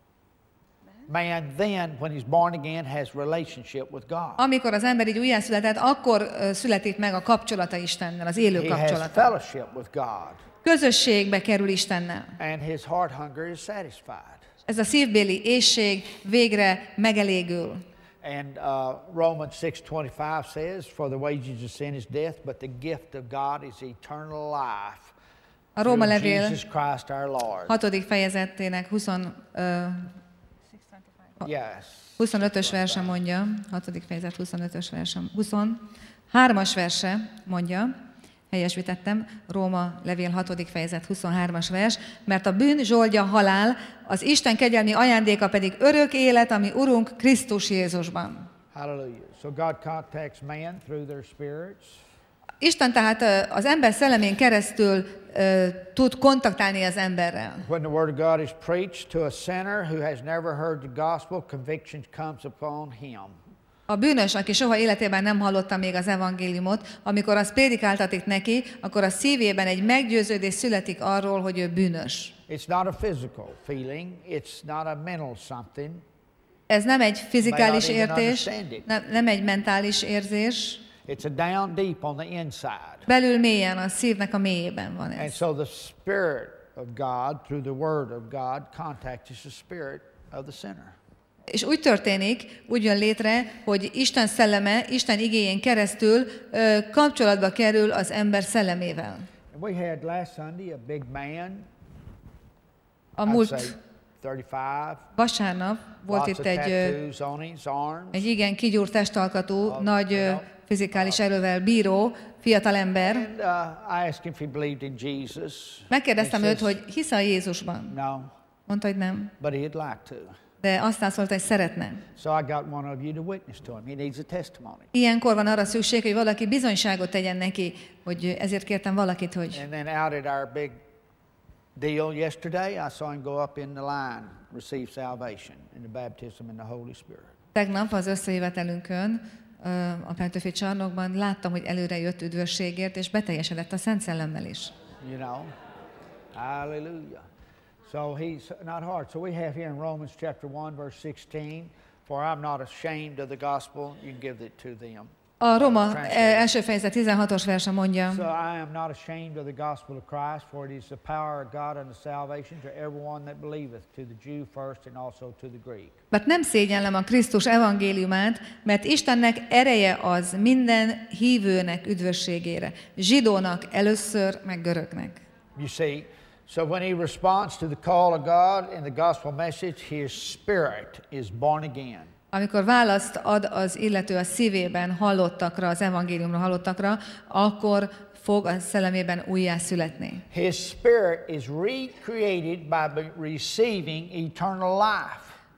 Speaker 2: Man then, when he's born again, has relationship with God.
Speaker 1: Amikor az ember így újjászületett, akkor uh, születik meg a kapcsolata Istennel, az élő kapcsolata.
Speaker 2: He has fellowship with God.
Speaker 1: Közösségbe kerül Istennel.
Speaker 2: And his heart hunger is satisfied.
Speaker 1: Ez a szívbéli éhség végre megelégül.
Speaker 2: And uh, Romans six twenty-five says, "For the wages of sin is death, but the gift of God is eternal life."
Speaker 1: A Róma levél
Speaker 2: Jesus Christ our Lord.
Speaker 1: hatodik fejezetének huszonötös verse mondja, hatodik fejezet huszonötös verse, huszonhármas verse mondja, helyesítettem, Róma levél hatodik fejezet huszonhármas vers, mert a bűn zsoldja halál, az Isten kegyelmi ajándéka pedig örök élet, ami Urunk Krisztus Jézusban.
Speaker 2: Hallelujah. So God contacts man through their spirits.
Speaker 1: Isten tehát az ember szellemén keresztül uh, tud kontaktálni az emberrel.
Speaker 2: When the word of God is preached to a sinner who has never heard the gospel, conviction comes upon him.
Speaker 1: A bűnös, aki soha életében nem hallotta még az evangéliumot, amikor azt prédikáltatik neki, akkor a szívében egy meggyőződés születik arról, hogy ő bűnös.
Speaker 2: It's not a physical feeling, it's not a mental something.
Speaker 1: Ez nem egy fizikális értés, nem, nem egy mentális érzés.
Speaker 2: It's a down deep on the inside.
Speaker 1: Belül mélyen, a szívnek a mélyében van ez.
Speaker 2: And so the Spirit of God, through the Word of God, contacts the spirit of the sinner.
Speaker 1: És úgy történik, úgy jön létre, hogy Isten szelleme, Isten igéjén keresztül ö, kapcsolatba kerül az ember szellemével.
Speaker 2: And we had last Sunday a big man.
Speaker 1: A múlt
Speaker 2: thirty-five.
Speaker 1: Vasárnap volt itt egy, egy igen kigyúrt testalkatú, oh, nagy you know, fizikális erővel bíró, fiatal ember.
Speaker 2: And, uh, I asked him if he believed in Jesus.
Speaker 1: Megkérdeztem őt, hogy hisz a Jézusban.
Speaker 2: No.
Speaker 1: Mondta, hogy nem.
Speaker 2: But he'd like to.
Speaker 1: De azt válaszolta, hogy szeretne.
Speaker 2: So I got one of you to witness to him. He needs a testimony.
Speaker 1: Ilyenkor van arra szükség, hogy valaki bizonyságot tegyen neki, hogy ezért kértem valakit, hogy...
Speaker 2: And then out at our big deal yesterday, I saw him go up in the line, receive salvation in the baptism in the Holy Spirit.
Speaker 1: Tegnap az összejövetelünkön a Petőfi csarnokban láttam, hogy előre jött üdvösségért, és beteljesedett a Szent Szellemmel is.
Speaker 2: You know, hallelujah. So he's not hard. So we have here in Romans chapter one, verse sixteen, for I'm not ashamed of the gospel. You can give it to them.
Speaker 1: A Roma első fejezet tizenhatos verse mondja.
Speaker 2: So I am not ashamed of the gospel of Christ, for it is the power of God unto salvation to everyone that believeth, to the Jew first and also to the Greek.
Speaker 1: Mert nem szégyellem a Krisztus evangéliumát, mert Istennek ereje az minden hívőnek üdvösségére, zsidónak először, meg görögnek.
Speaker 2: You see, so when he responds to the call of God in the gospel message, his spirit is born again.
Speaker 1: Amikor választ ad az illető a szívében hallottakra, az evangéliumra hallottakra, akkor fog a szellemében újjászületni.
Speaker 2: His spirit is recreated by receiving eternal life.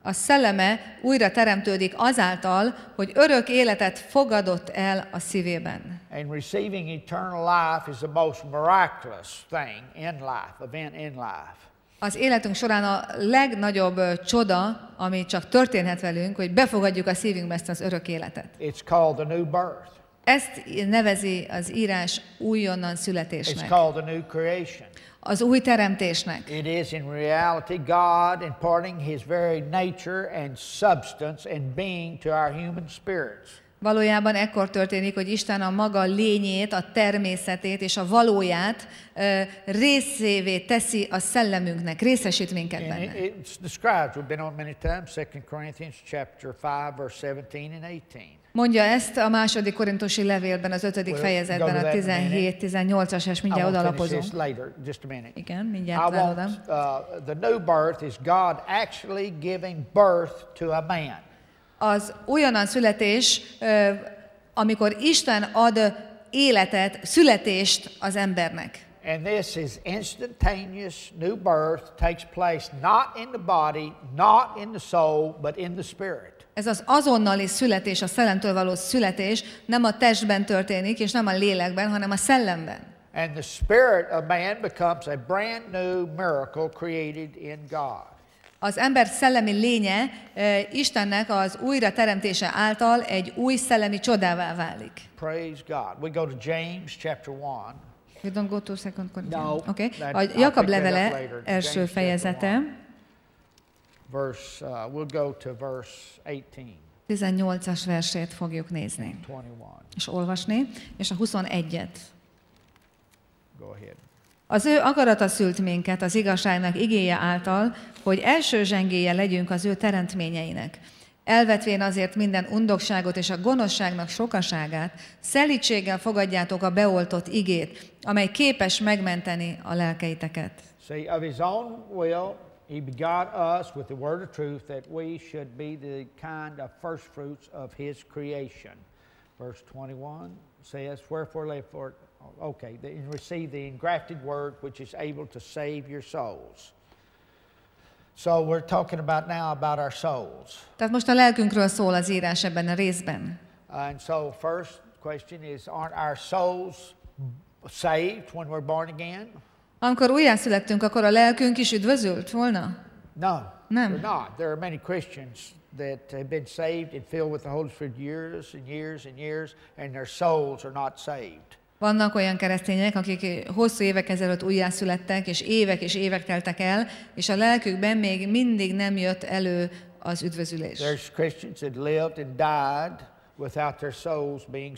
Speaker 1: A szelleme újra teremtődik azáltal, hogy örök életet fogadott el a szívében.
Speaker 2: And receiving eternal life is the most miraculous thing in life, event in life.
Speaker 1: Az életünk során a legnagyobb csoda, ami csak történhet velünk, hogy befogadjuk a szívünkbe ezt az örök életet.
Speaker 2: It's called the new birth.
Speaker 1: Ezt nevezi az írás újonnan születésnek.
Speaker 2: It's called the new creation.
Speaker 1: Az új teremtésnek.
Speaker 2: It is in reality God imparting His very nature and substance and being to our human spirits.
Speaker 1: Valójában ekkor történik, hogy Isten a maga lényét, a természetét és a valóját uh, részévé teszi a szellemünknek, részesít minket benne.
Speaker 2: It's described, we've been on many times, Second Corinthians chapter five, verse seventeen and eighteen.
Speaker 1: Mondja ezt a második korintusi levélben, az ötödik fejezetben, a tizenhét tizennyolcas, és mindjárt odalapozunk. Igen, mindjárt elodam.
Speaker 2: Uh, the new birth is God actually giving birth to a man.
Speaker 1: Az újonnan születés, amikor Isten ad életet, születést az embernek.
Speaker 2: And this is instantaneous new birth takes place not in the body, not in the soul, but in the spirit.
Speaker 1: Ez az azonnali születés, a szellemtől való születés nem a testben történik, és nem a lélekben, hanem a szellemben.
Speaker 2: And the spirit of man becomes a brand new miracle created in God.
Speaker 1: Az ember szellemi lénye e, Istennek az újra teremtése által egy új szellemi csodává válik.
Speaker 2: Praise God. We go to James chapter one.
Speaker 1: You don't go to second Corinthians.
Speaker 2: No,
Speaker 1: okay.
Speaker 2: that,
Speaker 1: A Jakab levele első fejezete.
Speaker 2: Verse, uh, we'll go to verse eighteen.
Speaker 1: tizennyolcas versét fogjuk nézni. És olvasni, és a huszonegyet.
Speaker 2: Go ahead.
Speaker 1: Az ő akarata szült minket az igazságnak igéje által, hogy első zsengélye legyünk az ő teremtményeinek. Elvetvén azért minden undokságot és a gonoszságnak sokaságát, szelídséggel fogadjátok a beoltott igét, amely képes megmenteni a lelkeiteket.
Speaker 2: See, of his own will, he begot us with the word of truth that we should be the kind of first fruits of his creation. Verse twenty-one says, wherefore lay for okay, then receive the engrafted word which is able to save your souls. So we're talking about now about our souls.
Speaker 1: Tehát most a lelkünkről szól az írás ebben a részben.
Speaker 2: And so first question is, aren't our souls saved when we're born again?
Speaker 1: Amikor újjászülettünk, akkor a lelkünk is üdvözült volna?
Speaker 2: No,
Speaker 1: nem.
Speaker 2: They're not. There are many Christians that have been saved and filled with the Holy Spirit years and years and years, and their souls are not saved.
Speaker 1: Vannak olyan keresztények, akik hosszú évek ezelőtt újjászülettek, és évek és évek teltek el, és a lelkükben még mindig nem jött elő az üdvözülés.
Speaker 2: There's Christians that lived and died without their souls being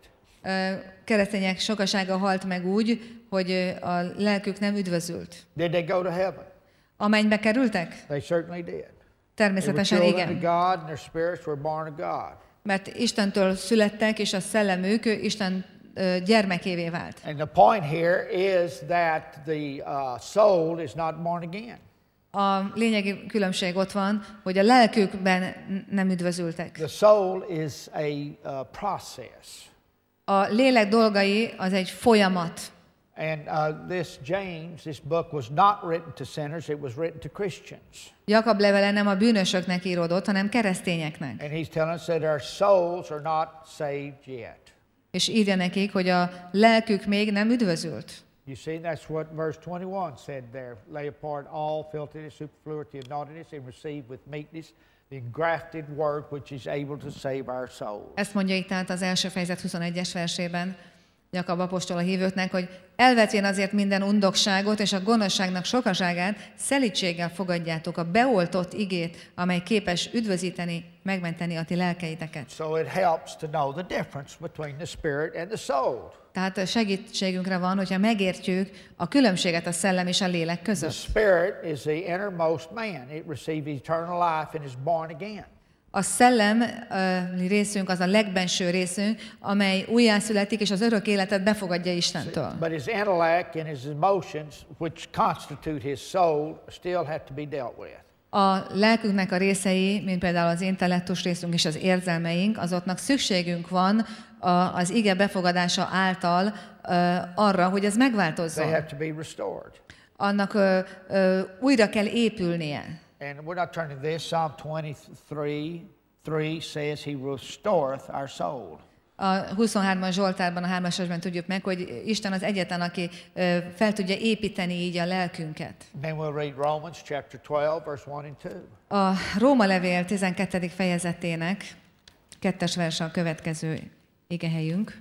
Speaker 2: saved.
Speaker 1: Keresztények sokasága halt meg úgy, hogy a lelkük nem üdvözült.
Speaker 2: Did they go to heaven?
Speaker 1: A mennybe kerültek?
Speaker 2: They certainly did.
Speaker 1: Természetesen igen.
Speaker 2: They were children of God and their spirits were born of God.
Speaker 1: Mert Istentől születtek, és a szellemük Isten gyermekévé vált.
Speaker 2: And the point here is that the uh, soul is not born again.
Speaker 1: A lényegi különbség ott van, hogy a lelkükben nem üdvözültek.
Speaker 2: The soul is a uh, process.
Speaker 1: A lélek dolgai az egy folyamat.
Speaker 2: And uh, this James, this book was not written to sinners, it was written to Christians.
Speaker 1: Jakab levele nem a bűnösöknek íródott, hanem keresztényeknek.
Speaker 2: And he's telling us that our souls are not saved yet.
Speaker 1: És írja nekik, hogy a lelkük még nem üdvözült.
Speaker 2: You see, that's what verse twenty-one said there. Lay apart all filthiness, superfluity, and naughtiness, and receive with meekness the engrafted word which is able to save our souls.
Speaker 1: Ezt mondja itt tehát az első fejezet huszonegyes versében Jakab apostol a hívőknek, hogy elvetvén azért minden undokságot és a gonoszságnak sokaságát, szelídséggel fogadjátok a beoltott igét, amely képes üdvözíteni, megmenteni a ti lelkeiteket.
Speaker 2: So it helps to know the difference between the spirit and the soul.
Speaker 1: Tehát segítségünkre van, hogyha megértjük a különbséget a szellem és a lélek között.
Speaker 2: The spirit is the innermost man. It receives eternal life and is born again.
Speaker 1: A szellem uh, részünk az a legbenső részünk, amely újjászületik, és az örök életet befogadja Istentől.
Speaker 2: But his intellect and his emotions, which constitute his soul, still have to be dealt with.
Speaker 1: A lelkünknek a részei, mint például az intellektus részünk és az érzelmeink, azoknak szükségünk van a, az ige befogadása által uh, arra, hogy ez megváltozzon.
Speaker 2: They have to be restored.
Speaker 1: Annak uh, uh, újra kell épülnie.
Speaker 2: And we're not turning this. Psalm twenty-three three says he restoreth our soul.
Speaker 1: A huszonhármas Zsoltárban, a hármas versben tudjuk meg, hogy Isten az egyetlen, aki fel tudja építeni így a lelkünket.
Speaker 2: Then we'll read Romans chapter twelve, verse one and two.
Speaker 1: A Róma levél tizenkettedik fejezetének kettes verse a következő igehelyünk.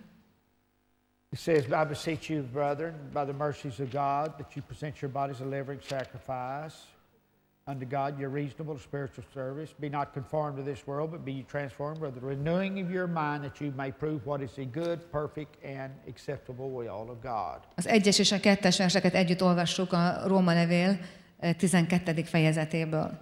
Speaker 2: It says, I beseech you, brethren, by the mercies of God, that you present your bodies a living sacrifice unto God, your reasonable spiritual service. Be not conformed to this world, but be ye transformed by the renewing of your mind, that you may prove what is the good, perfect, and acceptable will of God.
Speaker 1: Az egyes és a kettes verseket együtt olvassuk a Róma levél tizenkettedik fejezetéből.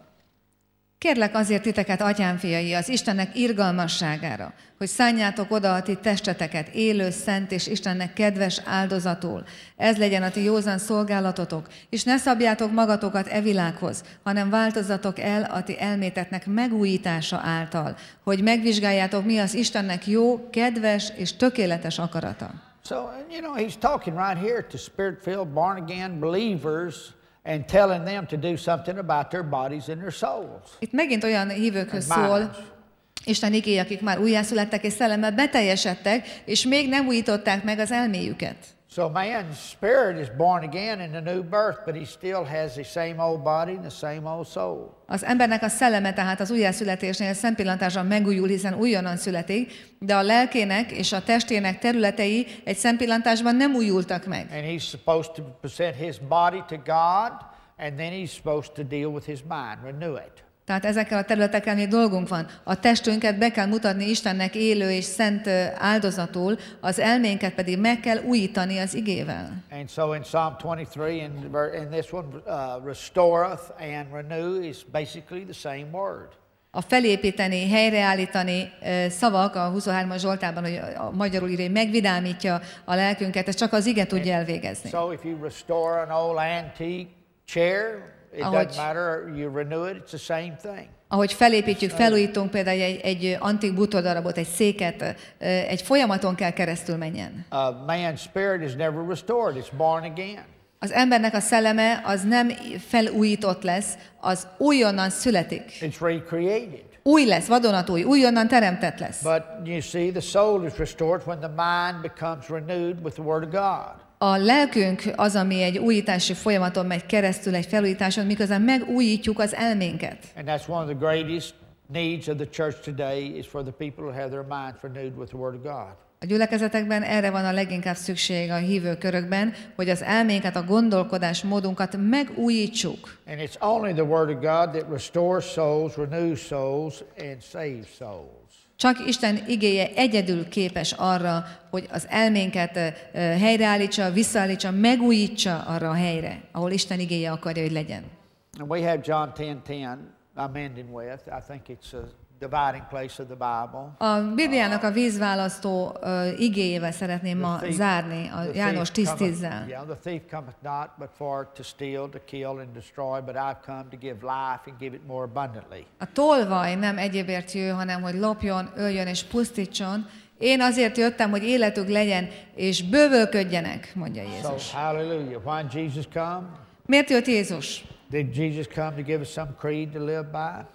Speaker 1: Kérlek azért titeket, atyám fiai, az Istennek irgalmasságára, hogy szánjátok oda a ti testeteket élő, szent és Istennek kedves áldozatul. Ez legyen a ti józan szolgálatotok, és ne szabjátok magatokat e világhoz, hanem változzatok el a ti elmétetnek megújítása által, hogy megvizsgáljátok, mi az Istennek jó, kedves és tökéletes akarata.
Speaker 2: So, you know, he's talking right here to spirit-filled, born-again believers, and telling them to do something about their bodies and their souls.
Speaker 1: Itt megint olyan hívőkhöz szól Isten igéje, akik már újjászülettek és szellemmel beteljesedtek, és még nem újították meg az elméjüket.
Speaker 2: So man's spirit is born again in the new birth, but he still has the same old body and the same old soul.
Speaker 1: Az embernek a szelleme tehát az újjászületésnél szempillantásban megújul, hiszen újonnan születik, de a lelkének és a testének területei egy szempillantásban nem újultak meg.
Speaker 2: And he's supposed to present his body to God, and then he's supposed to deal with his mind, renew it.
Speaker 1: Tehát ezekkel a területekkel még dolgunk van. A testünket be kell mutatni Istennek élő és szent áldozatul, az elménket pedig meg kell újítani az igével.
Speaker 2: And so in Psalm twenty-three, and in this one, uh, restoreth and renew is basically the same word.
Speaker 1: A felépíteni, helyreállítani szavak a huszonhármas Zsoltárban, hogy a magyarul írja, hogy megvidámítja a lelkünket, ez csak az ige tudja elvégezni.
Speaker 2: So if you restore an old antique chair, it
Speaker 1: ahogy,
Speaker 2: doesn't matter, you renew it, it's the same thing.
Speaker 1: Ahogy felépítjük, felújítunk például egy, egy antik bútordarabot, egy széket, egy folyamaton kell keresztül menjen.
Speaker 2: A man's spirit is never restored, it's born again.
Speaker 1: Az embernek a szelleme az nem felújított lesz, az újonnan születik.
Speaker 2: It's recreated.
Speaker 1: Új lesz, vadonatúj, újonnan teremtett lesz.
Speaker 2: But you see, the soul is restored when the mind becomes renewed with the Word of God.
Speaker 1: A lelkünk az, ami egy újítási folyamaton megy keresztül, egy felújításon, miközben megújítjuk az elménket.
Speaker 2: And that's one of the greatest needs of the church today is for the people to have their minds renewed with the Word of God.
Speaker 1: A gyülekezetekben erre van a leginkább szükség a hívő körökben, hogy az elménket, a gondolkodás módunkat megújítsuk.
Speaker 2: And it's only the Word of God that restores souls, renews souls, and saves souls.
Speaker 1: Csak Isten igéje egyedül képes arra, hogy az elménket helyreállítsa, visszaállítsa, megújítsa arra a helyre, ahol Isten igéje akarja, hogy legyen.
Speaker 2: And we have John ten ten, I'm ending with. I think it's a dividing place of the Bible.
Speaker 1: A Bibliának a vízválasztó uh, igéjével szeretném ma thief, zárni, a János tíz tízzel.
Speaker 2: Yeah, the thief cometh not but for to steal, to kill and destroy, but I've come to give life and give it more abundantly.
Speaker 1: A tolvaj nem egyébért jő, hanem hogy lopjon, öljön és pusztítson. Én azért jöttem, hogy életük legyen és bővölködjenek, mondja Jézus.
Speaker 2: So, hallelujah. Why did Jesus come?
Speaker 1: Miért jött Jézus?
Speaker 2: Did Jesus come to give us some creed to live by?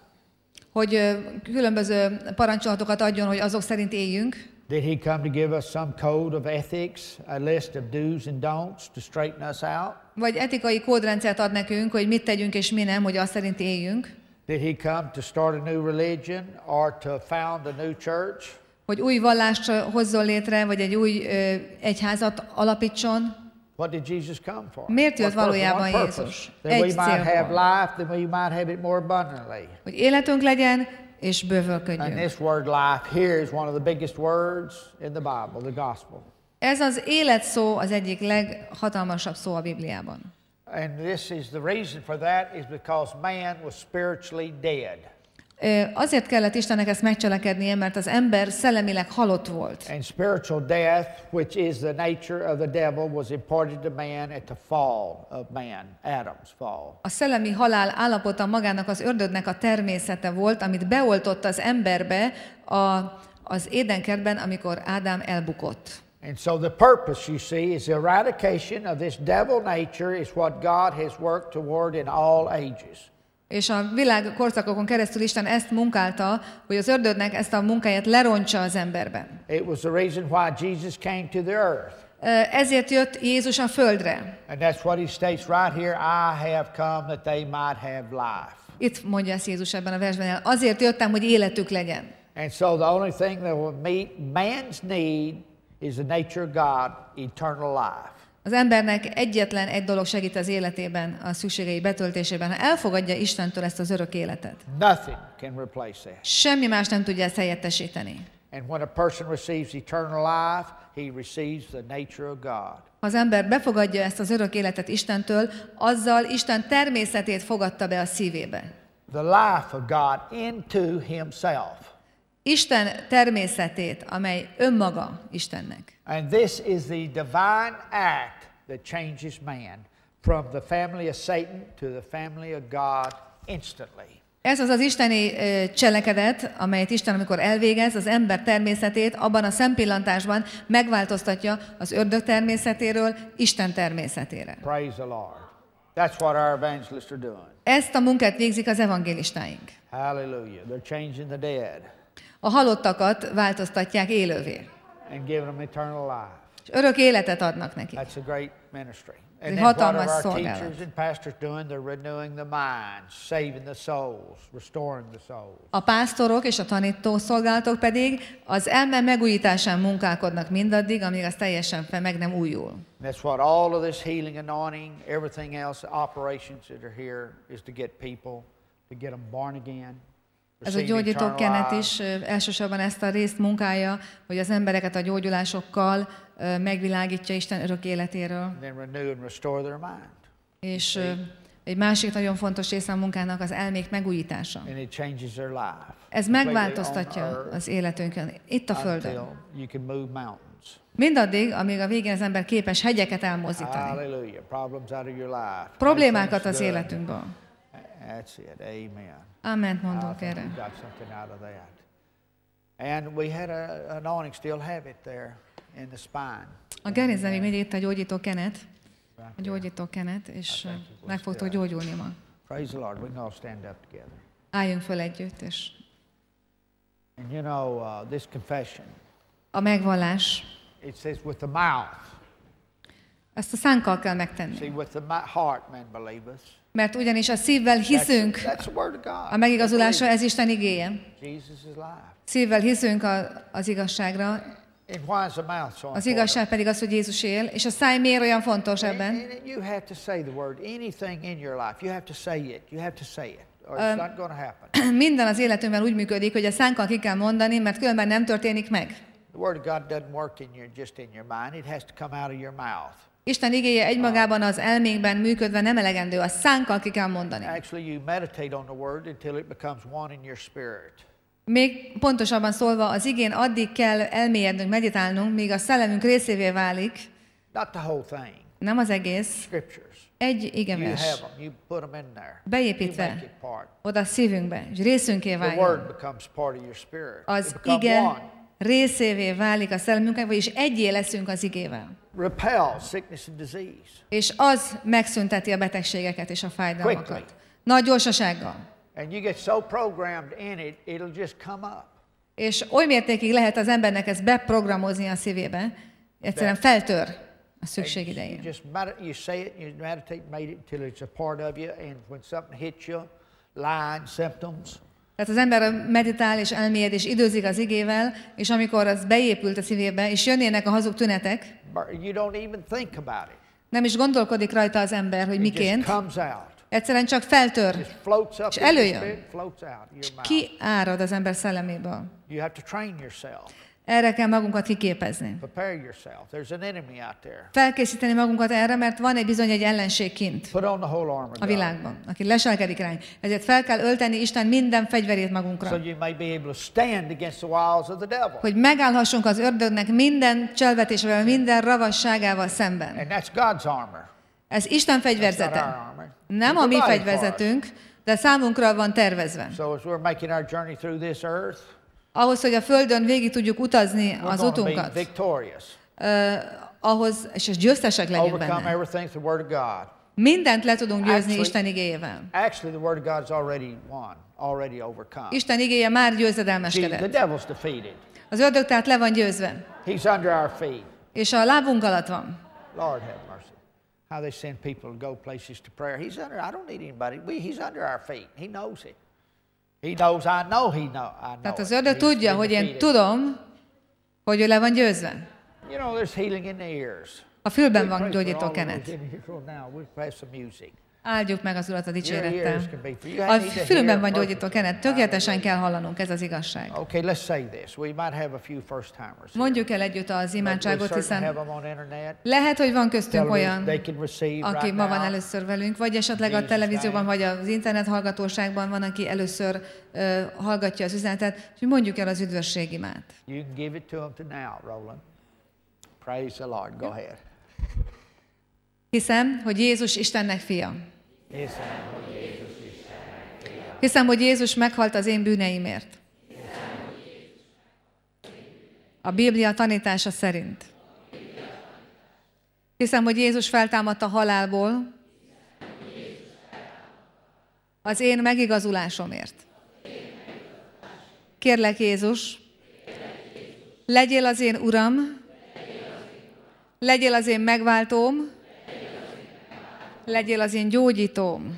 Speaker 1: Hogy különböző parancsolatokat adjon, hogy azok szerint éljünk.
Speaker 2: Did he come to give us some code of ethics, a list of do's and don'ts to straighten us out?
Speaker 1: Vagy etikai kódrendszert ad nekünk, hogy mit tegyünk és mi nem, hogy azt szerint éljünk.
Speaker 2: Did he come to start a new religion or to found a new church?
Speaker 1: Hogy új vallást hozzon létre, vagy egy új ö, egyházat alapítson.
Speaker 2: What did Jesus come for?
Speaker 1: Miért jött valójában Jézus? Egy célból. Hogy életünk legyen, és bővölködjünk.
Speaker 2: And this word life here is one of the biggest words in the Bible, the gospel.
Speaker 1: Ez az élet szó az egyik leghatalmasabb szó a Bibliában.
Speaker 2: And this is the reason for that is because man was spiritually dead.
Speaker 1: Azért kellett Istennek ezt megcselekednie, mert az ember szellemileg halott volt.
Speaker 2: And spiritual death, which is the nature of the devil, was imparted to man at the fall of man, Adam's fall.
Speaker 1: A szellemi halál állapota magának az ördögnek a természete volt, amit beoltott az emberbe a, az édenkertben, amikor Ádám elbukott.
Speaker 2: And so the purpose, you see, is the eradication of this devil nature is what God has worked toward in all ages.
Speaker 1: És a világ korszakokon keresztül Isten ezt munkálta, hogy az ördögnek ezt a munkáját lerontsa az emberben.
Speaker 2: It was the reason why Jesus came to the earth.
Speaker 1: Ezért jött Jézus a földre.
Speaker 2: And that's what he states right here, I have come that they might have life.
Speaker 1: Itt mondja ezt Jézus ebben a versben el. Azért jöttem, hogy életük legyen.
Speaker 2: And so the only thing that will meet man's need is the nature of God, eternal life.
Speaker 1: Az embernek egyetlen egy dolog segít az életében, a szükségei betöltésében, ha elfogadja Istentől ezt az örök életet.
Speaker 2: Nothing can replace that.
Speaker 1: Semmi más nem tudja ezt helyettesíteni.
Speaker 2: And when a person receives eternal life, he receives the nature of God.
Speaker 1: Ha az ember befogadja ezt az örök életet Istentől, azzal Isten természetét fogadta be a szívébe.
Speaker 2: The life of God into himself.
Speaker 1: Isten természetét, amely önmaga Istennek.
Speaker 2: And this is the divine act that changes man from the family of Satan to the family of God instantly.
Speaker 1: Ez az az isteni cselekedet, amelyet Isten, amikor elvégez, az ember természetét abban a szempillantásban megváltoztatja az ördög természetéről Isten természetére.
Speaker 2: Praise the Lord. That's what our evangelists are doing.
Speaker 1: Ezt a munkát végzik az evangélistáink.
Speaker 2: Hallelujah. They're changing the dead.
Speaker 1: A halottakat változtatják élővé.
Speaker 2: And giving them eternal life.
Speaker 1: És örök életet adnak nekik.
Speaker 2: That's a great ministry.
Speaker 1: Ez egy hatalmas szolgálat.
Speaker 2: Teachers and pastors doing, they're renewing the minds, saving the souls, restoring the souls.
Speaker 1: A pásztorok és a tanító szolgálatok pedig az elme megújításán munkálkodnak mindaddig, amíg az teljesen fel meg nem újul.
Speaker 2: That's what all of this healing, anointing, everything else, operations that are here is to get people, to get them born again.
Speaker 1: Ez a gyógyító kenet is elsősorban ezt a részt munkálja, hogy az embereket a gyógyulásokkal megvilágítja Isten örök életéről. És egy másik nagyon fontos része a munkának az elmék megújítása. Ez megváltoztatja az életünkön, itt a Földön. Mindaddig, amíg a végén az ember képes hegyeket elmozdítani. Problémákat az életünkből.
Speaker 2: That's it. Amen.
Speaker 1: Amen mondunk erre.
Speaker 2: Got something out of that. And we had a, an anointing, still have it there in the spine.
Speaker 1: A gerincben még mindig itt a gyógyító kenet, a gyógyító kenet, és meg fogtok gyógyulni ma.
Speaker 2: Praise the Lord. We can all stand up together.
Speaker 1: Álljunk föl együtt, és
Speaker 2: and you know uh, this confession.
Speaker 1: A megvallás.
Speaker 2: It says with the mouth.
Speaker 1: Ezt a szánkkal kell megtenni.
Speaker 2: See, with the heart man believeth.
Speaker 1: Mert ugyanis a szívvel hiszünk, a megigazulásra, ez Isten igéje. Szívvel hiszünk a, az igazságra, az igazság pedig az, hogy Jézus él, és a száj miért olyan fontos ebben? Minden az életünkben úgy működik, hogy a szánkkal ki kell mondani, mert különben nem történik meg. Isten igéje egymagában az elménkben működve nem elegendő, a szánkkal ki kell mondani. Még pontosabban szólva, az igén addig kell elmélyednünk, meditálnunk, míg a szellemünk részévé válik. Nem az egész. Egy igevers. Beépítve oda a szívünkbe, és részünké váljon. Az ige részévé válik a szellemünknek, vagyis egyé leszünk az igével.
Speaker 2: Repel sickness and disease.
Speaker 1: És az megszünteti a betegségeket és a fájdalmakat. Quickly. Nagy gyorsasággal.
Speaker 2: And you get so programmed in it, it'll just come up.
Speaker 1: És oly mértékig lehet az embernek ezt beprogramozni a szívébe, egyszerűen feltör a szükség idején.
Speaker 2: You just you say it, you meditate, made it till it's a part of you, and when something hits you, line symptoms.
Speaker 1: Tehát az ember meditál és elmélyed és időzik az igével, és amikor az beépült a szívébe, és jönnének a hazug tünetek, nem is gondolkodik rajta az ember, hogy miként, egyszerűen csak feltör, és előjön, és kiárad az ember szelleméből. Erre kell magunkat kiképezni. Felkészíteni magunkat erre, mert van egy bizony egy ellenség kint a világban, aki leselkedik ránk. Ezért fel kell ölteni Isten minden fegyverét magunkra. Hogy megállhassunk az ördögnek minden cselvetésével, minden ravasságával szemben. Ez Isten fegyverzete. Nem a mi fegyverzetünk, de számunkra van tervezve. Ahhoz, hogy a Földön végig tudjuk utazni az utunkat, uh, ahhoz, és győztesek legyünk benne. Mindent le tudunk győzni actually, Isten igéjével.
Speaker 2: Actually, the word of God's already won, already overcome.
Speaker 1: Isten igéje már győzedelmeskedett.
Speaker 2: The devil's defeated.
Speaker 1: Az ördög tehát le van győzve.
Speaker 2: He's under our feet.
Speaker 1: És a lábunk alatt van.
Speaker 2: Lord have mercy. How they send people to go places to prayer. He's under. I don't need anybody. We, he's under our feet. He knows it. He knows. I know. He know. I know.
Speaker 1: Tehát az ördög tudja, hogy én tudom, hogy ő le van győzve.
Speaker 2: You know, there's healing in the ears.
Speaker 1: A fülben van gyógyító kenet. Áldjuk meg az Urat a dicsérettel. A fülben van gyógyító kenet. Tökéletesen kell hallanunk, ez az igazság. Mondjuk el együtt az imádságot, hiszen lehet, hogy van köztünk olyan, aki ma van először velünk, vagy esetleg a televízióban, vagy az internet hallgatóságban van, aki először uh, hallgatja az üzenetet, és mondjuk el az üdvösségimát.
Speaker 2: Praise the Lord. Go ahead.
Speaker 1: Hiszem, hogy Jézus Istennek fia. Hiszem, hogy Jézus meghalt az én bűneimért. A Biblia tanítása szerint. Hiszem, hogy Jézus feltámadt a halálból az én megigazulásomért. Kérlek, Jézus, legyél az én Uram, legyél az én megváltóm, legyél az én gyógyítóm.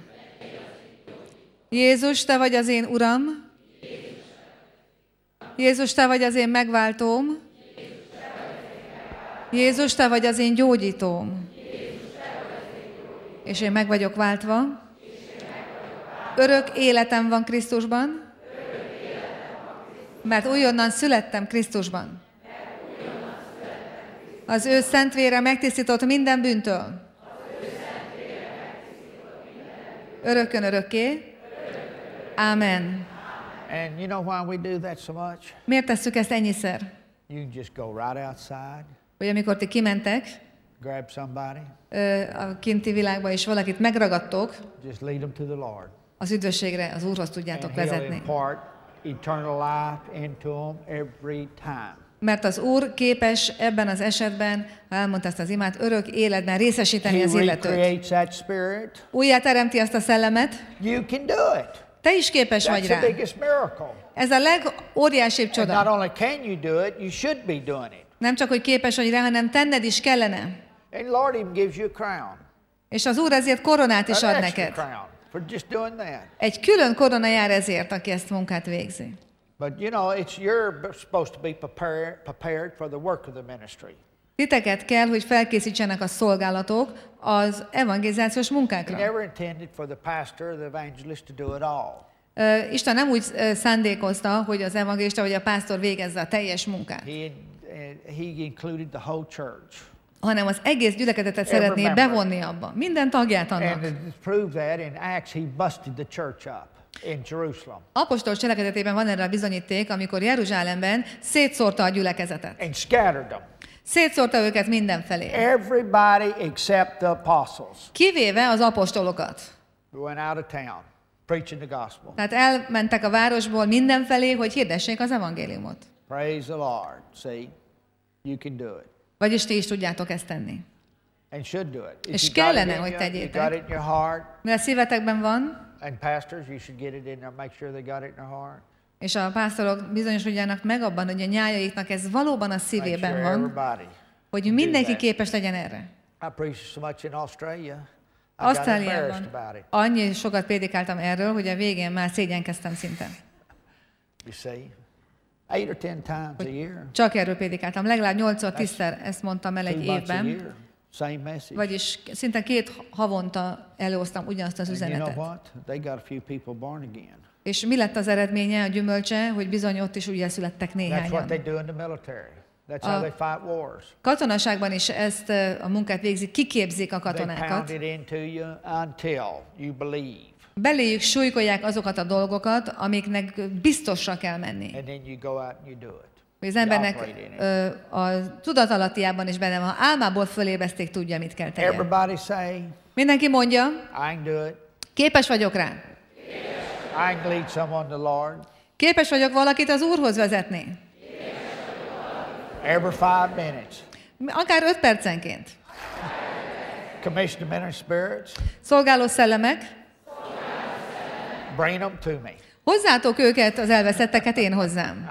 Speaker 1: Jézus, te vagy az én Uram, Jézus, te vagy az én megváltóm, Jézus, te vagy az én gyógyítóm. És én meg vagyok váltva. Örök életem van Krisztusban, mert újonnan születtem Krisztusban. Az ő szent vére megtisztított minden bűntől. Örökön örökké. Amen.
Speaker 2: And you know why we do that so much?
Speaker 1: Miért tesszük ezt ennyiszer?
Speaker 2: You can just go right outside.
Speaker 1: Hogy amikor ti kimentek,
Speaker 2: grab somebody,
Speaker 1: a kinti világba, és valakit megragadtok,
Speaker 2: just lead them to the Lord.
Speaker 1: Az üdvösségre, az Úrhoz tudjátok vezetni.
Speaker 2: Eternal life into them every time.
Speaker 1: Mert az Úr képes ebben az esetben, ha elmondta ezt az imát, örök életben részesíteni az illetőt. Újjá teremti azt a szellemet.
Speaker 2: You can do it.
Speaker 1: Te is képes vagy rá. Ez a legóriásibb csoda.
Speaker 2: And not only can you do it, you should be doing it.
Speaker 1: Nem csak, hogy képes vagy rá, hanem tenned is kellene.
Speaker 2: And Lord even gives you a crown.
Speaker 1: És az Úr ezért koronát is ad neked.
Speaker 2: For just doing that.
Speaker 1: Egy külön korona jár ezért, aki ezt munkát végzi.
Speaker 2: But you know, it's you're supposed to be prepared, prepared for the work of the ministry.
Speaker 1: Titeket kell, hogy felkészítsenek a szolgálatok az evangelizációs munkákra.
Speaker 2: He never intended for the pastor or the evangelist to do it all.
Speaker 1: Uh, Isten nem úgy uh, szándékozta, hogy az evangélista vagy a pásztor végezze a teljes munkát.
Speaker 2: He, he included the whole church.
Speaker 1: Hanem az egész gyülekezetet szeretné bevonni abba. Minden tagját annak.
Speaker 2: And to prove that in Acts he busted the church up in Jerusalem.
Speaker 1: Apostol cselekedetében van erre a bizonyíték, amikor Jeruzsálemben szétszórta a gyülekezetet.
Speaker 2: And scattered them.
Speaker 1: Szétszórta őket mindenfelé.
Speaker 2: Everybody except the apostles.
Speaker 1: Kivéve az apostolokat.
Speaker 2: Went out of town preaching the gospel.
Speaker 1: Tehát elmentek a városból mindenfelé, hogy hirdessék az evangéliumot.
Speaker 2: Praise the Lord. See, you can do it.
Speaker 1: Vagyis ti is tudjátok ezt tenni.
Speaker 2: And should do it.
Speaker 1: És kellene, hogy tegyétek. Mert a szívetekben van.
Speaker 2: And pastors, you should get it in there, make sure they got it in their heart.
Speaker 1: És a pásztorok bizonyosodjanak meg abban, hogy a nyájaiknak ez valóban a szívében van, hogy mindenki képes legyen erre. Ausztráliában annyi sokat prédikáltam erről, hogy a végén már szégyenkeztem szinte. Csak erről prédikáltam, legalább nyolcszor tízszer ezt mondtam el egy évben. Vagyis szinte két havonta előhoztam ugyanazt az üzenetet. És mi lett az eredménye, a gyümölcse, hogy bizony ott is újjászülettek néhányan. A katonaságban is ezt a munkát végzik, kiképzik a katonákat. Beléjük súlykolják azokat a dolgokat, amiknek biztosra kell menni. Hogy az embernek ö, a tudatalattiában is benne van, ha álmából fölébezték, tudja, mit kell tegyen. Mindenki mondja, képes vagyok rá. Képes vagyok valakit az Úrhoz vezetni.
Speaker 2: Every five minutes.
Speaker 1: Akár öt percenként.
Speaker 2: Commission the ministering spirits.
Speaker 1: Szolgáló szellemek.
Speaker 2: Bring them to me.
Speaker 1: Hozzátok őket, az elveszetteket én hozzám.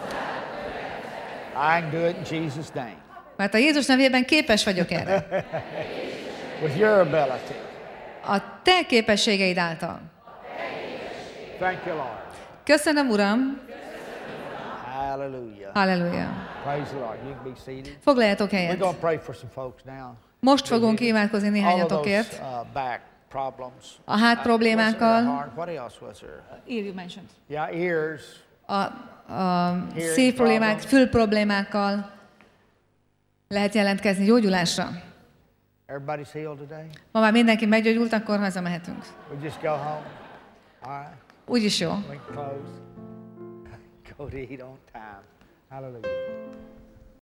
Speaker 2: I can do it in Jesus' name.
Speaker 1: Mert a Jézus nevében képes vagyok erre.
Speaker 2: With your ability.
Speaker 1: A te képességeid által.
Speaker 2: Thank you, Lord.
Speaker 1: Köszönöm, Uram.
Speaker 2: Hallelujah.
Speaker 1: Hallelujah.
Speaker 2: Praise the Lord. You can be seated.
Speaker 1: Foglaljatok
Speaker 2: We're
Speaker 1: helyet.
Speaker 2: going to pray for some folks now.
Speaker 1: Most fogunk imádkozni
Speaker 2: All of
Speaker 1: néhányatokért.
Speaker 2: those, uh, back problems.
Speaker 1: A hát problémákkal.
Speaker 2: What else was there?
Speaker 1: Ear you mentioned.
Speaker 2: Yeah, ears.
Speaker 1: A, a szív problémák, fül problémákkal lehet jelentkezni gyógyulásra.
Speaker 2: Everybody's healed today?
Speaker 1: Ma már mindenki meggyógyult, akkor hazamehetünk.
Speaker 2: We just go home. All right.
Speaker 1: Úgyis jó.
Speaker 2: We can close. Go to eat on time. Hallelujah.